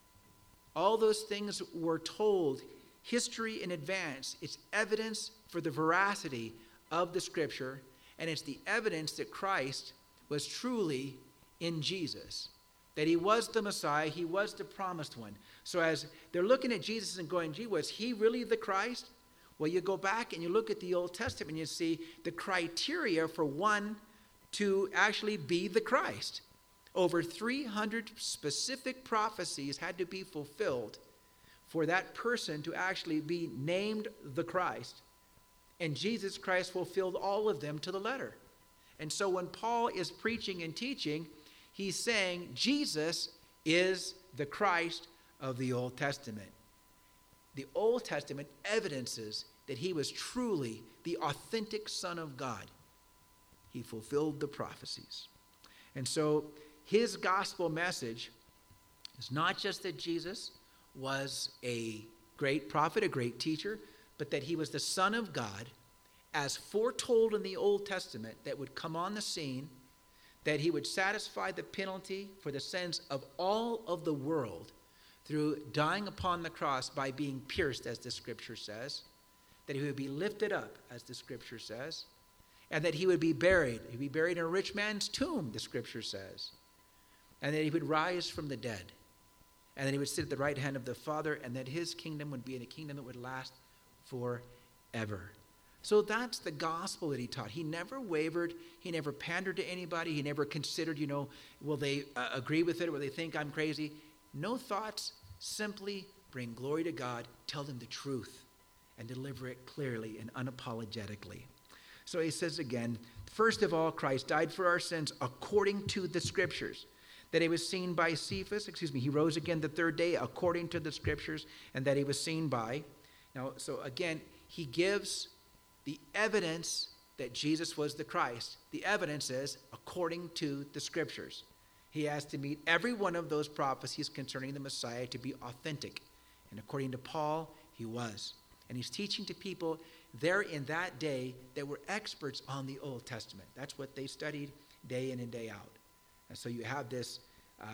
B: All those things were told history in advance. It's evidence for the veracity of the scripture, and it's the evidence that Christ was truly in Jesus, that he was the Messiah, he was the promised one. So as they're looking at Jesus and going, gee, was he really the Christ? Well, you go back and you look at the Old Testament and you see the criteria for one to actually be the Christ. Over three hundred specific prophecies had to be fulfilled for that person to actually be named the Christ. And Jesus Christ fulfilled all of them to the letter. And so when Paul is preaching and teaching, he's saying Jesus is the Christ of the Old Testament. The Old Testament evidences that he was truly the authentic Son of God. He fulfilled the prophecies. And so his gospel message is not just that Jesus was a great prophet, a great teacher, but that he was the Son of God, as foretold in the Old Testament, that would come on the scene, that he would satisfy the penalty for the sins of all of the world through dying upon the cross by being pierced, as the scripture says, that he would be lifted up, as the scripture says, and that he would be buried. He'd be buried in a rich man's tomb, the scripture says, and that he would rise from the dead, and that he would sit at the right hand of the Father, and that his kingdom would be in a kingdom that would last forever. So that's the gospel that he taught. He never wavered. He never pandered to anybody. He never considered, you know, will they uh, agree with it? Will they think I'm crazy? No thoughts. Simply bring glory to God, tell them the truth, and deliver it clearly and unapologetically. So he says again, first of all, Christ died for our sins according to the Scriptures. That he was seen by Cephas, excuse me, he rose again the third day according to the Scriptures, and that he was seen by. Now, so again, he gives the evidence that Jesus was the Christ. The evidence is according to the Scriptures. He has to meet every one of those prophecies concerning the Messiah to be authentic. And according to Paul, he was. And he's teaching to people there in that day that were experts on the Old Testament. That's what they studied day in and day out. And so you have this uh,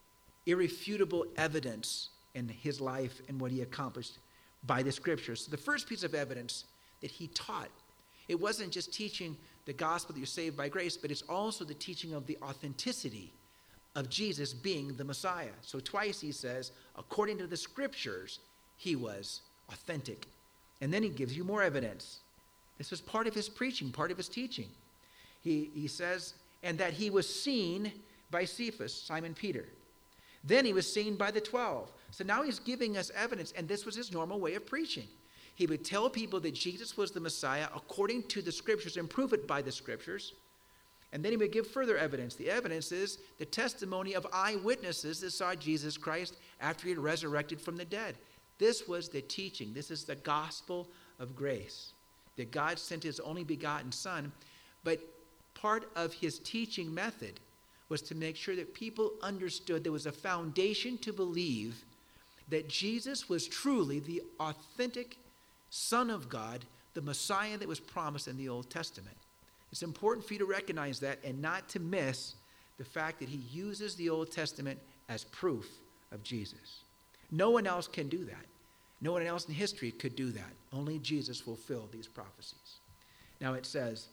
B: irrefutable evidence in his life and what he accomplished by the Scriptures. So the first piece of evidence that he taught, it wasn't just teaching the gospel that you're saved by grace, but it's also the teaching of the authenticity of Jesus being the Messiah. So twice he says, according to the Scriptures, he was authentic. And then he gives you more evidence. This was part of his preaching, part of his teaching. He, he says, and that he was seen by Cephas, Simon Peter. Then he was seen by the twelve. So now he's giving us evidence, and this was his normal way of preaching. He would tell people that Jesus was the Messiah according to the Scriptures and prove it by the Scriptures. And then he would give further evidence. The evidence is the testimony of eyewitnesses that saw Jesus Christ after he had resurrected from the dead. This was the teaching. This is the gospel of grace. That God sent his only begotten Son. But part of his teaching method was to make sure that people understood there was a foundation to believe that Jesus was truly the authentic Son of God, the Messiah that was promised in the Old Testament. It's important for you to recognize that and not to miss the fact that he uses the Old Testament as proof of Jesus. No one else can do that. No one else in history could do that. Only Jesus fulfilled these prophecies. Now it says,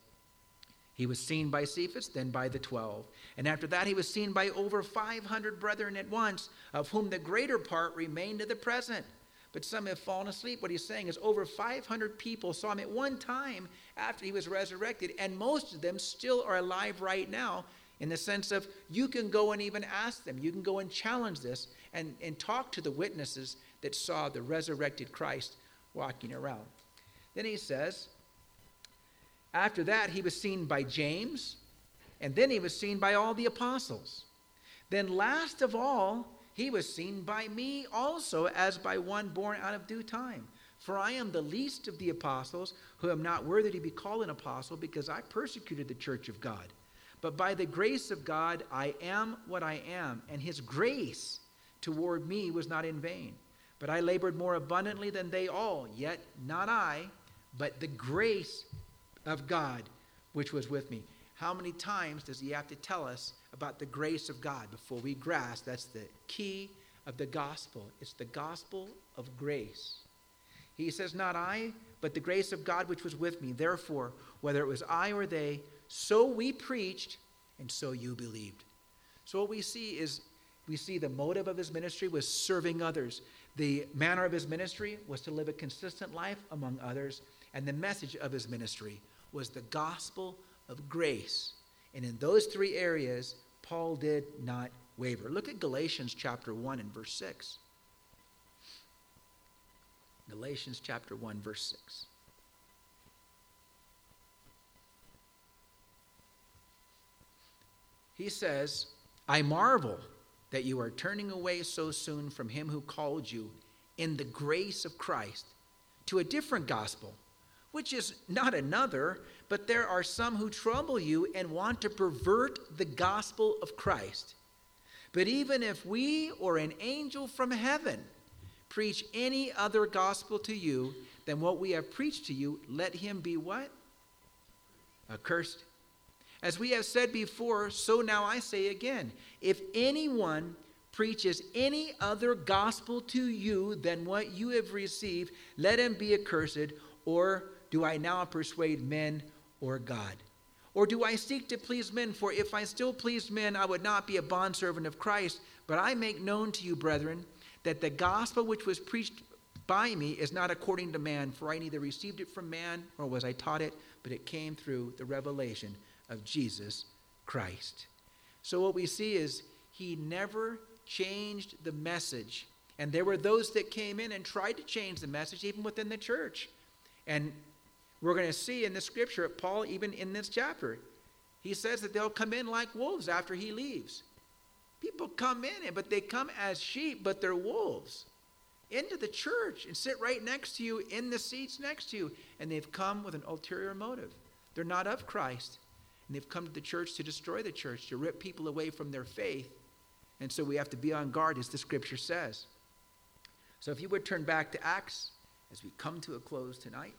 B: he was seen by Cephas, then by the twelve. And after that he was seen by over five hundred brethren at once, of whom the greater part remain to the present. But some have fallen asleep. What he's saying is over five hundred people saw him at one time after he was resurrected, and most of them still are alive right now, in the sense of you can go and even ask them. You can go and challenge this and, and talk to the witnesses that saw the resurrected Christ walking around. Then he says, after that he was seen by James, and then he was seen by all the apostles. Then last of all, he was seen by me also, as by one born out of due time. For I am the least of the apostles, who am not worthy to be called an apostle, because I persecuted the church of God. But by the grace of God, I am what I am, and his grace toward me was not in vain. But I labored more abundantly than they all, yet not I, but the grace of God which was with me. How many times does he have to tell us about the grace of God before we grasp? That's the key of the gospel. It's the gospel of grace. He says, not I, but the grace of God which was with me. Therefore, whether it was I or they, so we preached, and so you believed. So what we see is, we see the motive of his ministry was serving others. The manner of his ministry was to live a consistent life among others. And the message of his ministry was the gospel of grace. And in those three areas, Paul did not waver. Look at Galatians chapter one and verse six. Galatians chapter one, verse six. He says, I marvel that you are turning away so soon from him who called you in the grace of Christ to a different gospel, which is not another, but there are some who trouble you and want to pervert the gospel of Christ. But even if we or an angel from heaven preach any other gospel to you than what we have preached to you, let him be what? Accursed. As we have said before, so now I say again, if anyone preaches any other gospel to you than what you have received, let him be accursed. Or do I now persuade men or God? Or do I seek to please men? For if I still pleased men, I would not be a bondservant of Christ. But I make known to you, brethren, that the gospel which was preached by me is not according to man, for I neither received it from man, nor was I taught it, but it came through the revelation of Jesus Christ. So what we see is he never changed the message. And there were those that came in and tried to change the message, even within the church. And we're going to see in the scripture, Paul, even in this chapter, he says that they'll come in like wolves after he leaves. People come in, but they come as sheep, but they're wolves, into the church and sit right next to you in the seats next to you. And they've come with an ulterior motive. They're not of Christ. And they've come to the church to destroy the church, to rip people away from their faith. And so we have to be on guard, as the scripture says. So if you would turn back to Acts as we come to a close tonight.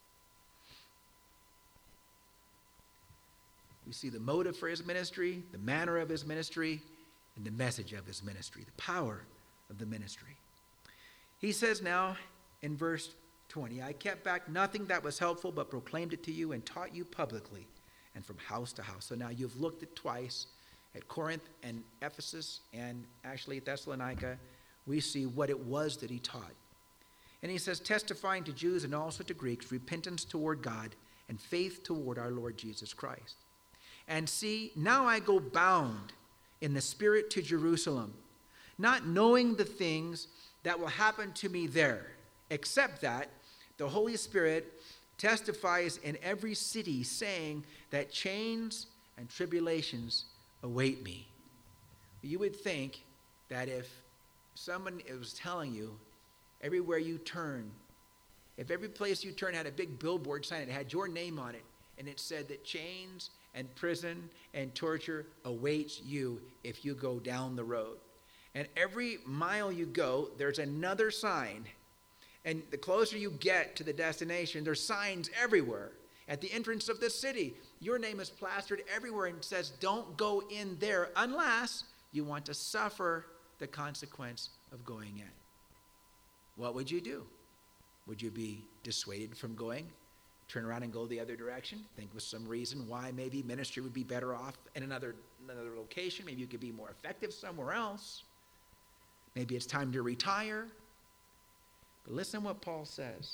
B: We see the motive for his ministry, the manner of his ministry, and the message of his ministry, the power of the ministry. He says now in verse twenty, I kept back nothing that was helpful, but proclaimed it to you and taught you publicly and from house to house. So now you've looked at twice at Corinth and Ephesus, and actually at Thessalonica. We see what it was that he taught. And he says, testifying to Jews and also to Greeks, repentance toward God and faith toward our Lord Jesus Christ. And see, now I go bound in the Spirit to Jerusalem, not knowing the things that will happen to me there, except that the Holy Spirit testifies in every city, saying that chains and tribulations await me. You would think that if someone was telling you, everywhere you turn, if every place you turn had a big billboard sign, it had your name on it, and it said that chains and prison and torture awaits you if you go down the road. And every mile you go, there's another sign. And the closer you get to the destination, there's signs everywhere. At the entrance of the city, your name is plastered everywhere and says, don't go in there unless you want to suffer the consequence of going in. What would you do? Would you be dissuaded from going? Turn around and go the other direction? Think of some reason why maybe ministry would be better off in another, another location. Maybe you could be more effective somewhere else. Maybe it's time to retire. But listen what Paul says.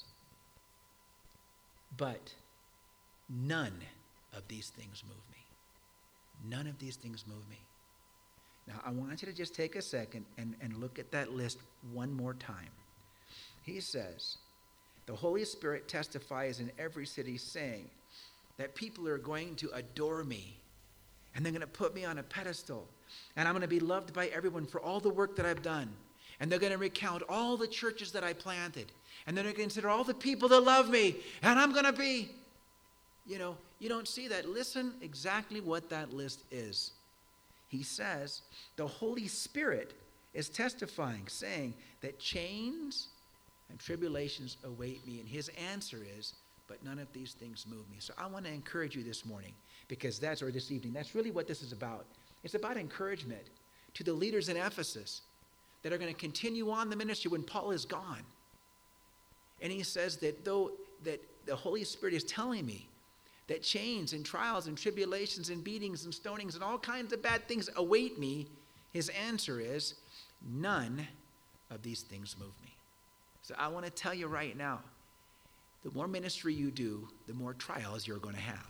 B: But none of these things move me. None of these things move me. Now, I want you to just take a second and, and look at that list one more time. He says, the Holy Spirit testifies in every city, saying that people are going to adore me, and they're going to put me on a pedestal, and I'm going to be loved by everyone for all the work that I've done. And they're going to recount all the churches that I planted, and they're going to consider all the people that love me, and I'm going to be, you know, you don't see that. Listen exactly what that list is. He says, the Holy Spirit is testifying, saying that chains and tribulations await me. And his answer is, but none of these things move me. So I want to encourage you this morning, because that's, or this evening, that's really what this is about. It's about encouragement to the leaders in Ephesus that are going to continue on the ministry when Paul is gone. And he says that though that the Holy Spirit is telling me that chains and trials and tribulations and beatings and stonings and all kinds of bad things await me, his answer is, none of these things move me. So I want to tell you right now, the more ministry you do, the more trials you're going to have.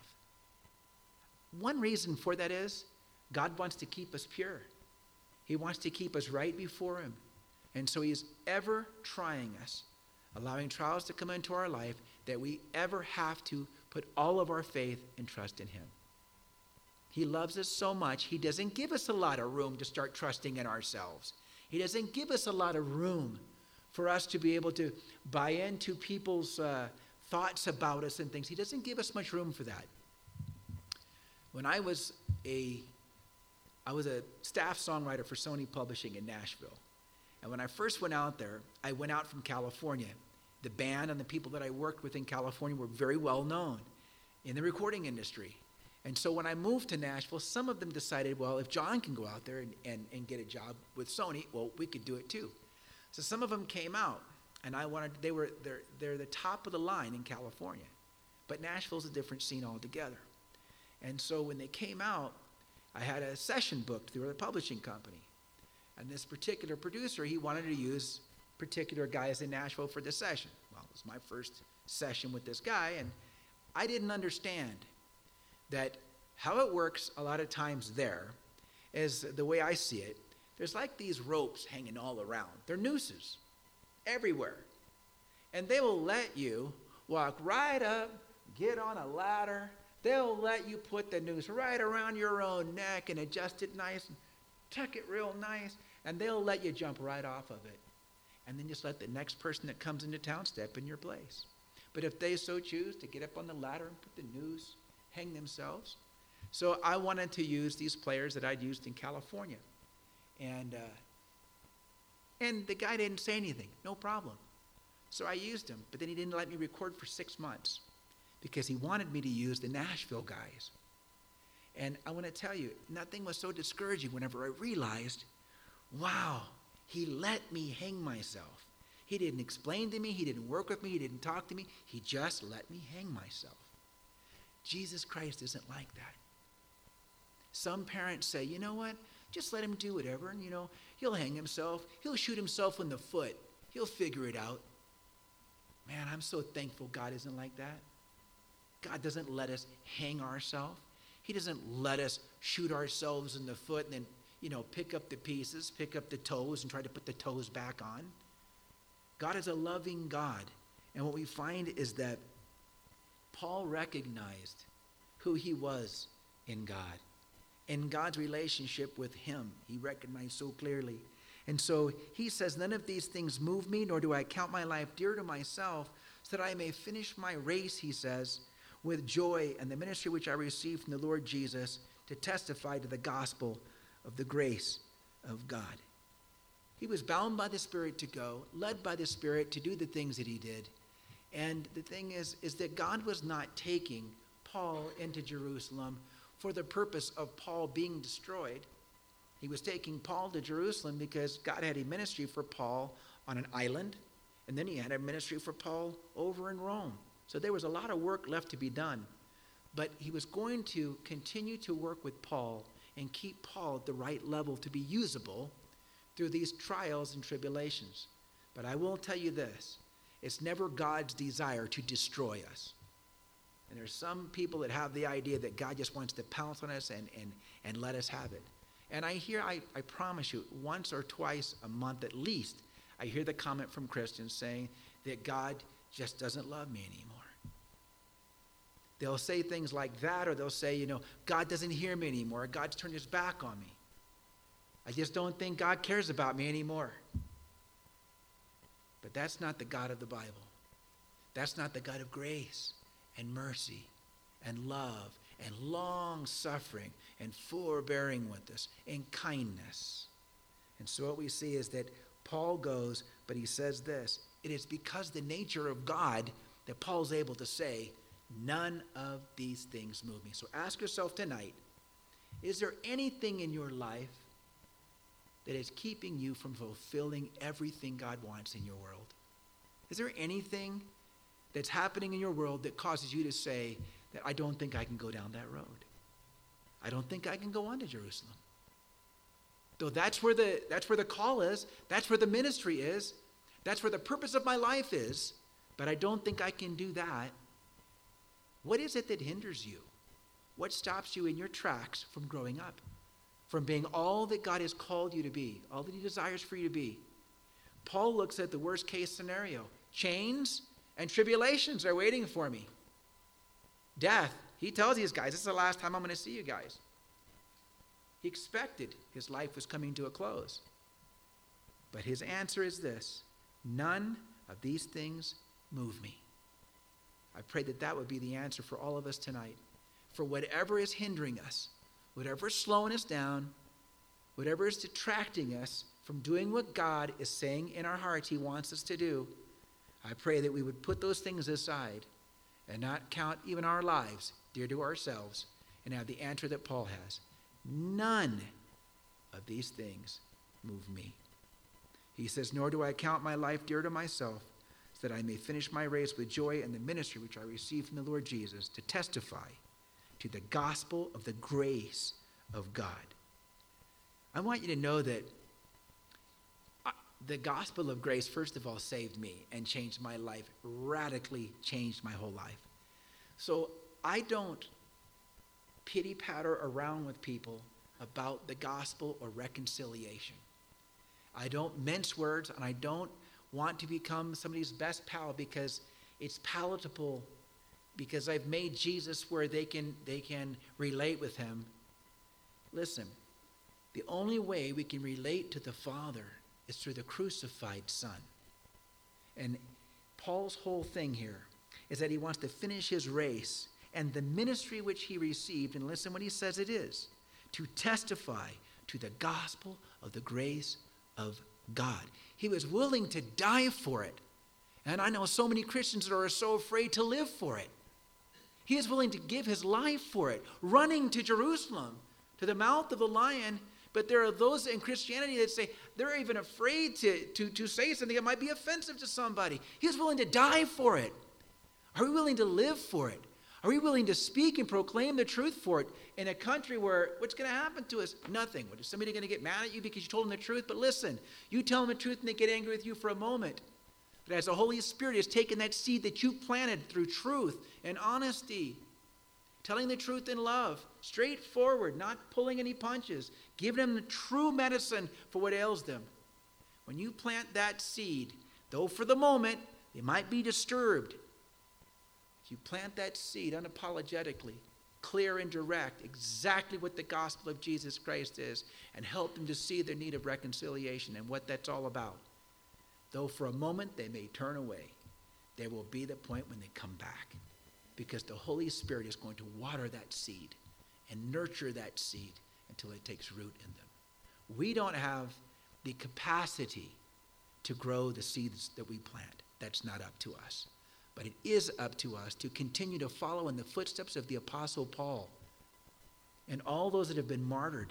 B: One reason for that is God wants to keep us pure. He wants to keep us right before him. And so he's ever trying us, allowing trials to come into our life that we ever have to put all of our faith and trust in him. He loves us so much, he doesn't give us a lot of room to start trusting in ourselves. He doesn't give us a lot of room for us to be able to buy into people's uh, thoughts about us and things. He doesn't give us much room for that. When I was a, I was a staff songwriter for Sony Publishing in Nashville. And when I first went out there, I went out from California. The band and the people that I worked with in California were very well known in the recording industry. And so when I moved to Nashville, some of them decided, well, if John can go out there and, and, and get a job with Sony, well, we could do it too. So some of them came out, and I wanted, they were, they're, they're the top of the line in California. But Nashville's a different scene altogether. And so when they came out, I had a session booked through a publishing company. And this particular producer, he wanted to use particular guy is in Nashville for this session. Well, it was my first session with this guy, and I didn't understand that how it works a lot of times there is the way I see it. There's like these ropes hanging all around. They're nooses everywhere. And they will let you walk right up, get on a ladder. They'll let you put the noose right around your own neck and adjust it nice and tuck it real nice. And they'll let you jump right off of it. And then just let the next person that comes into town step in your place. But if they so choose to get up on the ladder and put the noose, hang themselves. So I wanted to use these players that I'd used in California. And uh, and the guy didn't say anything, no problem. So I used him, but then he didn't let me record for six months because he wanted me to use the Nashville guys. And I want to tell you, nothing was so discouraging whenever I realized, wow, he let me hang myself. He didn't explain to me, he didn't work with me, he didn't talk to me, he just let me hang myself. Jesus Christ isn't like that. Some parents say, you know what? Just let him do whatever, and you know, he'll hang himself. He'll shoot himself in the foot. He'll figure it out. Man, I'm so thankful God isn't like that. God doesn't let us hang ourselves. He doesn't let us shoot ourselves in the foot and then, you know, pick up the pieces, pick up the toes and try to put the toes back on. God is a loving God. And what we find is that Paul recognized who he was in God. In God's relationship with him, he recognized so clearly. And so he says, none of these things move me, nor do I count my life dear to myself, so that I may finish my race, he says, with joy and the ministry which I received from the Lord Jesus to testify to the gospel of the grace of God. He was bound by the Spirit to go, led by the Spirit to do the things that he did. And the thing is, is that God was not taking Paul into Jerusalem for the purpose of Paul being destroyed. He was taking Paul to Jerusalem because God had a ministry for Paul on an island, and then he had a ministry for Paul over in Rome. So there was a lot of work left to be done. But he was going to continue to work with Paul and keep Paul at the right level to be usable through these trials and tribulations. But I will tell you this, it's never God's desire to destroy us. And there's some people that have the idea that God just wants to pounce on us and, and, and let us have it. And I hear, I, I promise you, once or twice a month at least, I hear the comment from Christians saying that God just doesn't love me anymore. They'll say things like that, or they'll say, you know, God doesn't hear me anymore. God's turned his back on me. I just don't think God cares about me anymore. But that's not the God of the Bible. That's not the God of grace and mercy and love and long suffering and forbearing with us and kindness. And so what we see is that Paul goes, but he says this, it is because the nature of God that Paul's able to say, none of these things move me. So ask yourself tonight, is there anything in your life that is keeping you from fulfilling everything God wants in your world? Is there anything that's happening in your world that causes you to say that I don't think I can go down that road? I don't think I can go on to Jerusalem. Though that's where the that's where the call is, that's where the ministry is, that's where the purpose of my life is, but I don't think I can do that. What is it that hinders you? What stops you in your tracks from growing up? From being all that God has called you to be, all that he desires for you to be? Paul looks at the worst case scenario. Chains and tribulations are waiting for me. Death. He tells these guys, this is the last time I'm going to see you guys. He expected his life was coming to a close. But his answer is this, none of these things move me. I pray that that would be the answer for all of us tonight. For whatever is hindering us, whatever is slowing us down, whatever is detracting us from doing what God is saying in our hearts he wants us to do, I pray that we would put those things aside and not count even our lives dear to ourselves and have the answer that Paul has. None of these things move me. He says, nor do I count my life dear to myself, so that I may finish my race with joy in the ministry which I received from the Lord Jesus to testify to the gospel of the grace of God. I want you to know that the gospel of grace, first of all, saved me and changed my life, radically changed my whole life. So I don't pity-patter around with people about the gospel or reconciliation. I don't mince words, and I don't want to become somebody's best pal because it's palatable, because I've made Jesus where they can they can relate with him. Listen, the only way we can relate to the Father is through the crucified Son. And Paul's whole thing here is that he wants to finish his race and the ministry which he received, and listen what he says it is, to testify to the gospel of the grace of God. He was willing to die for it. And I know so many Christians that are so afraid to live for it. He is willing to give his life for it, running to Jerusalem, to the mouth of the lion. But there are those in Christianity that say they're even afraid to, to, to say something that might be offensive to somebody. He's willing to die for it. Are we willing to live for it? Are we willing to speak and proclaim the truth for it in a country where what's going to happen to us? Nothing. What, is somebody going to get mad at you because you told them the truth? But listen, you tell them the truth and they get angry with you for a moment. But as the Holy Spirit has taken that seed that you planted through truth and honesty, telling the truth in love, straightforward, not pulling any punches, giving them the true medicine for what ails them. When you plant that seed, though for the moment they might be disturbed, if you plant that seed unapologetically, clear and direct, exactly what the gospel of Jesus Christ is, and help them to see their need of reconciliation and what that's all about, though for a moment they may turn away, there will be the point when they come back, because the Holy Spirit is going to water that seed and nurture that seed until it takes root in them. We don't have the capacity to grow the seeds that we plant. That's not up to us. But it is up to us to continue to follow in the footsteps of the Apostle Paul and all those that have been martyred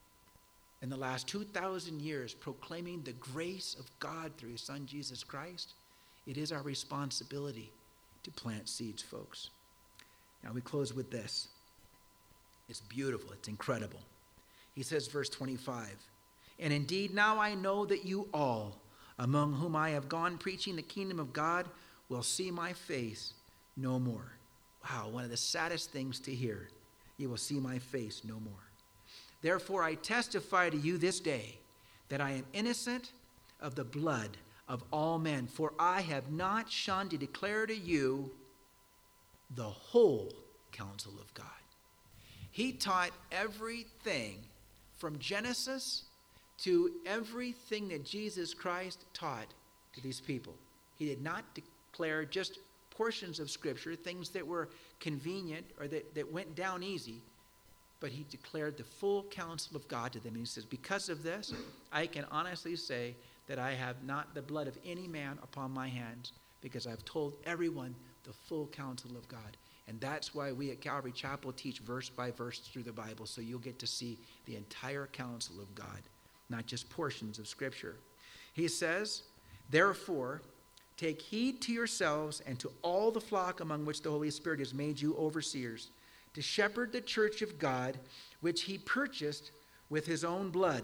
B: in the last two thousand years, proclaiming the grace of God through his Son, Jesus Christ. It is our responsibility to plant seeds, folks. Now we close with this. It's beautiful. It's incredible. He says, verse twenty-five, "And indeed now I know that you all, among whom I have gone preaching the kingdom of God, will see my face no more." Wow, one of the saddest things to hear. You will see my face no more. "Therefore I testify to you this day that I am innocent of the blood of all men, for I have not shunned to declare to you the whole counsel of God." He taught everything from Genesis to everything that Jesus Christ taught to these people. He did not declare just portions of Scripture, things that were convenient or that, that went down easy, but he declared the full counsel of God to them. And he says, because of this, I can honestly say that I have not the blood of any man upon my hands, because I've told everyone the full counsel of God. And that's why we at Calvary Chapel teach verse by verse through the Bible, so you'll get to see the entire counsel of God, not just portions of Scripture. He says, "Therefore, take heed to yourselves and to all the flock among which the Holy Spirit has made you overseers, to shepherd the church of God, which he purchased with his own blood.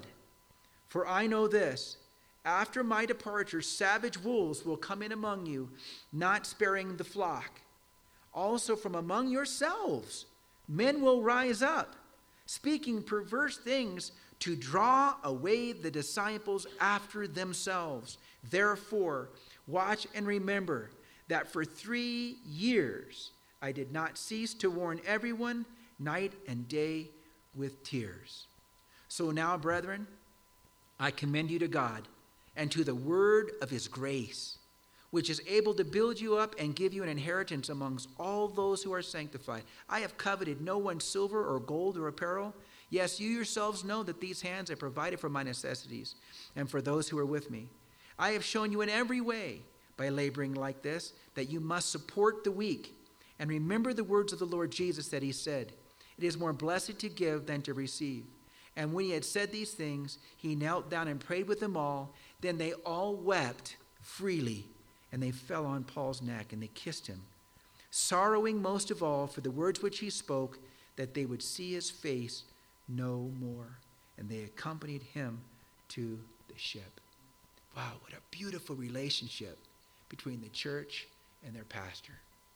B: For I know this, after my departure, savage wolves will come in among you, not sparing the flock. Also from among yourselves, men will rise up, speaking perverse things to draw away the disciples after themselves. Therefore, watch and remember that for three years I did not cease to warn everyone night and day with tears. So now, brethren, I commend you to God and to the word of his grace, which is able to build you up and give you an inheritance amongst all those who are sanctified. I have coveted no one's silver or gold or apparel. Yes, you yourselves know that these hands have provided for my necessities and for those who are with me. I have shown you in every way, by laboring like this, that you must support the weak. And remember the words of the Lord Jesus that he said, it is more blessed to give than to receive. And when he had said these things, he knelt down and prayed with them all. Then they all wept freely, and they fell on Paul's neck, and they kissed him, sorrowing most of all for the words which he spoke, that they would see his face no more. And they accompanied him to the ship. Wow, what a beautiful relationship between the church and their pastor.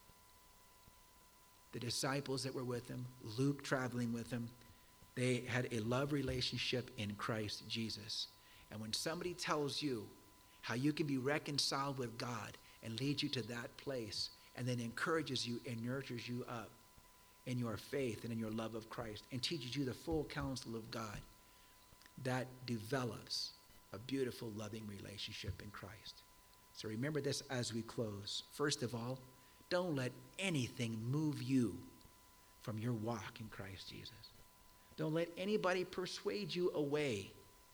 B: The disciples that were with him, Luke traveling with him, they had a love relationship in Christ Jesus. And when somebody tells you how you can be reconciled with God and leads you to that place, and then encourages you and nurtures you up in your faith and in your love of Christ, and teaches you the full counsel of God, that develops a beautiful, loving relationship in Christ. So remember this as we close. First of all, don't let anything move you from your walk in Christ Jesus. Don't let anybody persuade you away.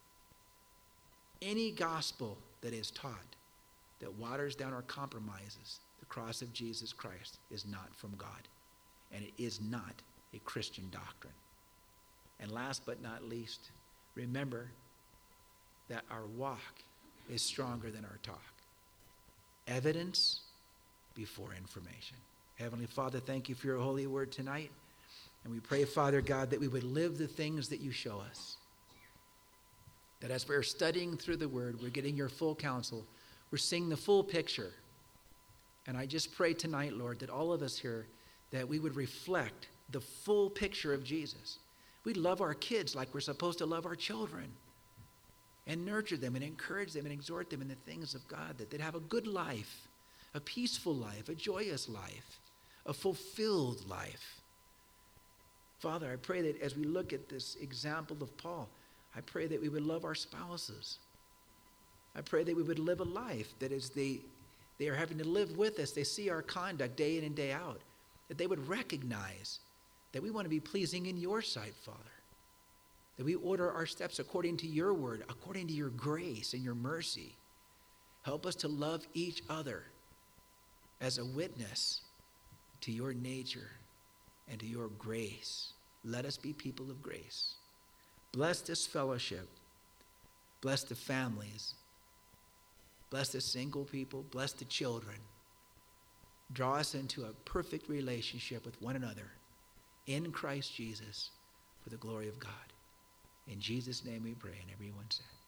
B: Any gospel that is taught that waters down or compromises the cross of Jesus Christ is not from God. And it is not a Christian doctrine. And last but not least, remember that our walk is stronger than our talk. Evidence before information. Heavenly Father, thank you for your holy word tonight. And we pray, Father God, that we would live the things that you show us. That as we're studying through the word, we're getting your full counsel. We're seeing the full picture. And I just pray tonight, Lord, that all of us here, that we would reflect the full picture of Jesus. We'd love our kids like we're supposed to love our children, and nurture them and encourage them and exhort them in the things of God, that they'd have a good life, a peaceful life, a joyous life, a fulfilled life. Father, I pray that as we look at this example of Paul, I pray that we would love our spouses. I pray that we would live a life that as they, they are having to live with us, they see our conduct day in and day out, that they would recognize that we want to be pleasing in your sight, Father. That we order our steps according to your word, according to your grace and your mercy. Help us to love each other as a witness to your nature and to your grace. Let us be people of grace. Bless this fellowship. Bless the families. Bless the single people. Bless the children. Draw us into a perfect relationship with one another in Christ Jesus for the glory of God. In Jesus' name we pray, and everyone said.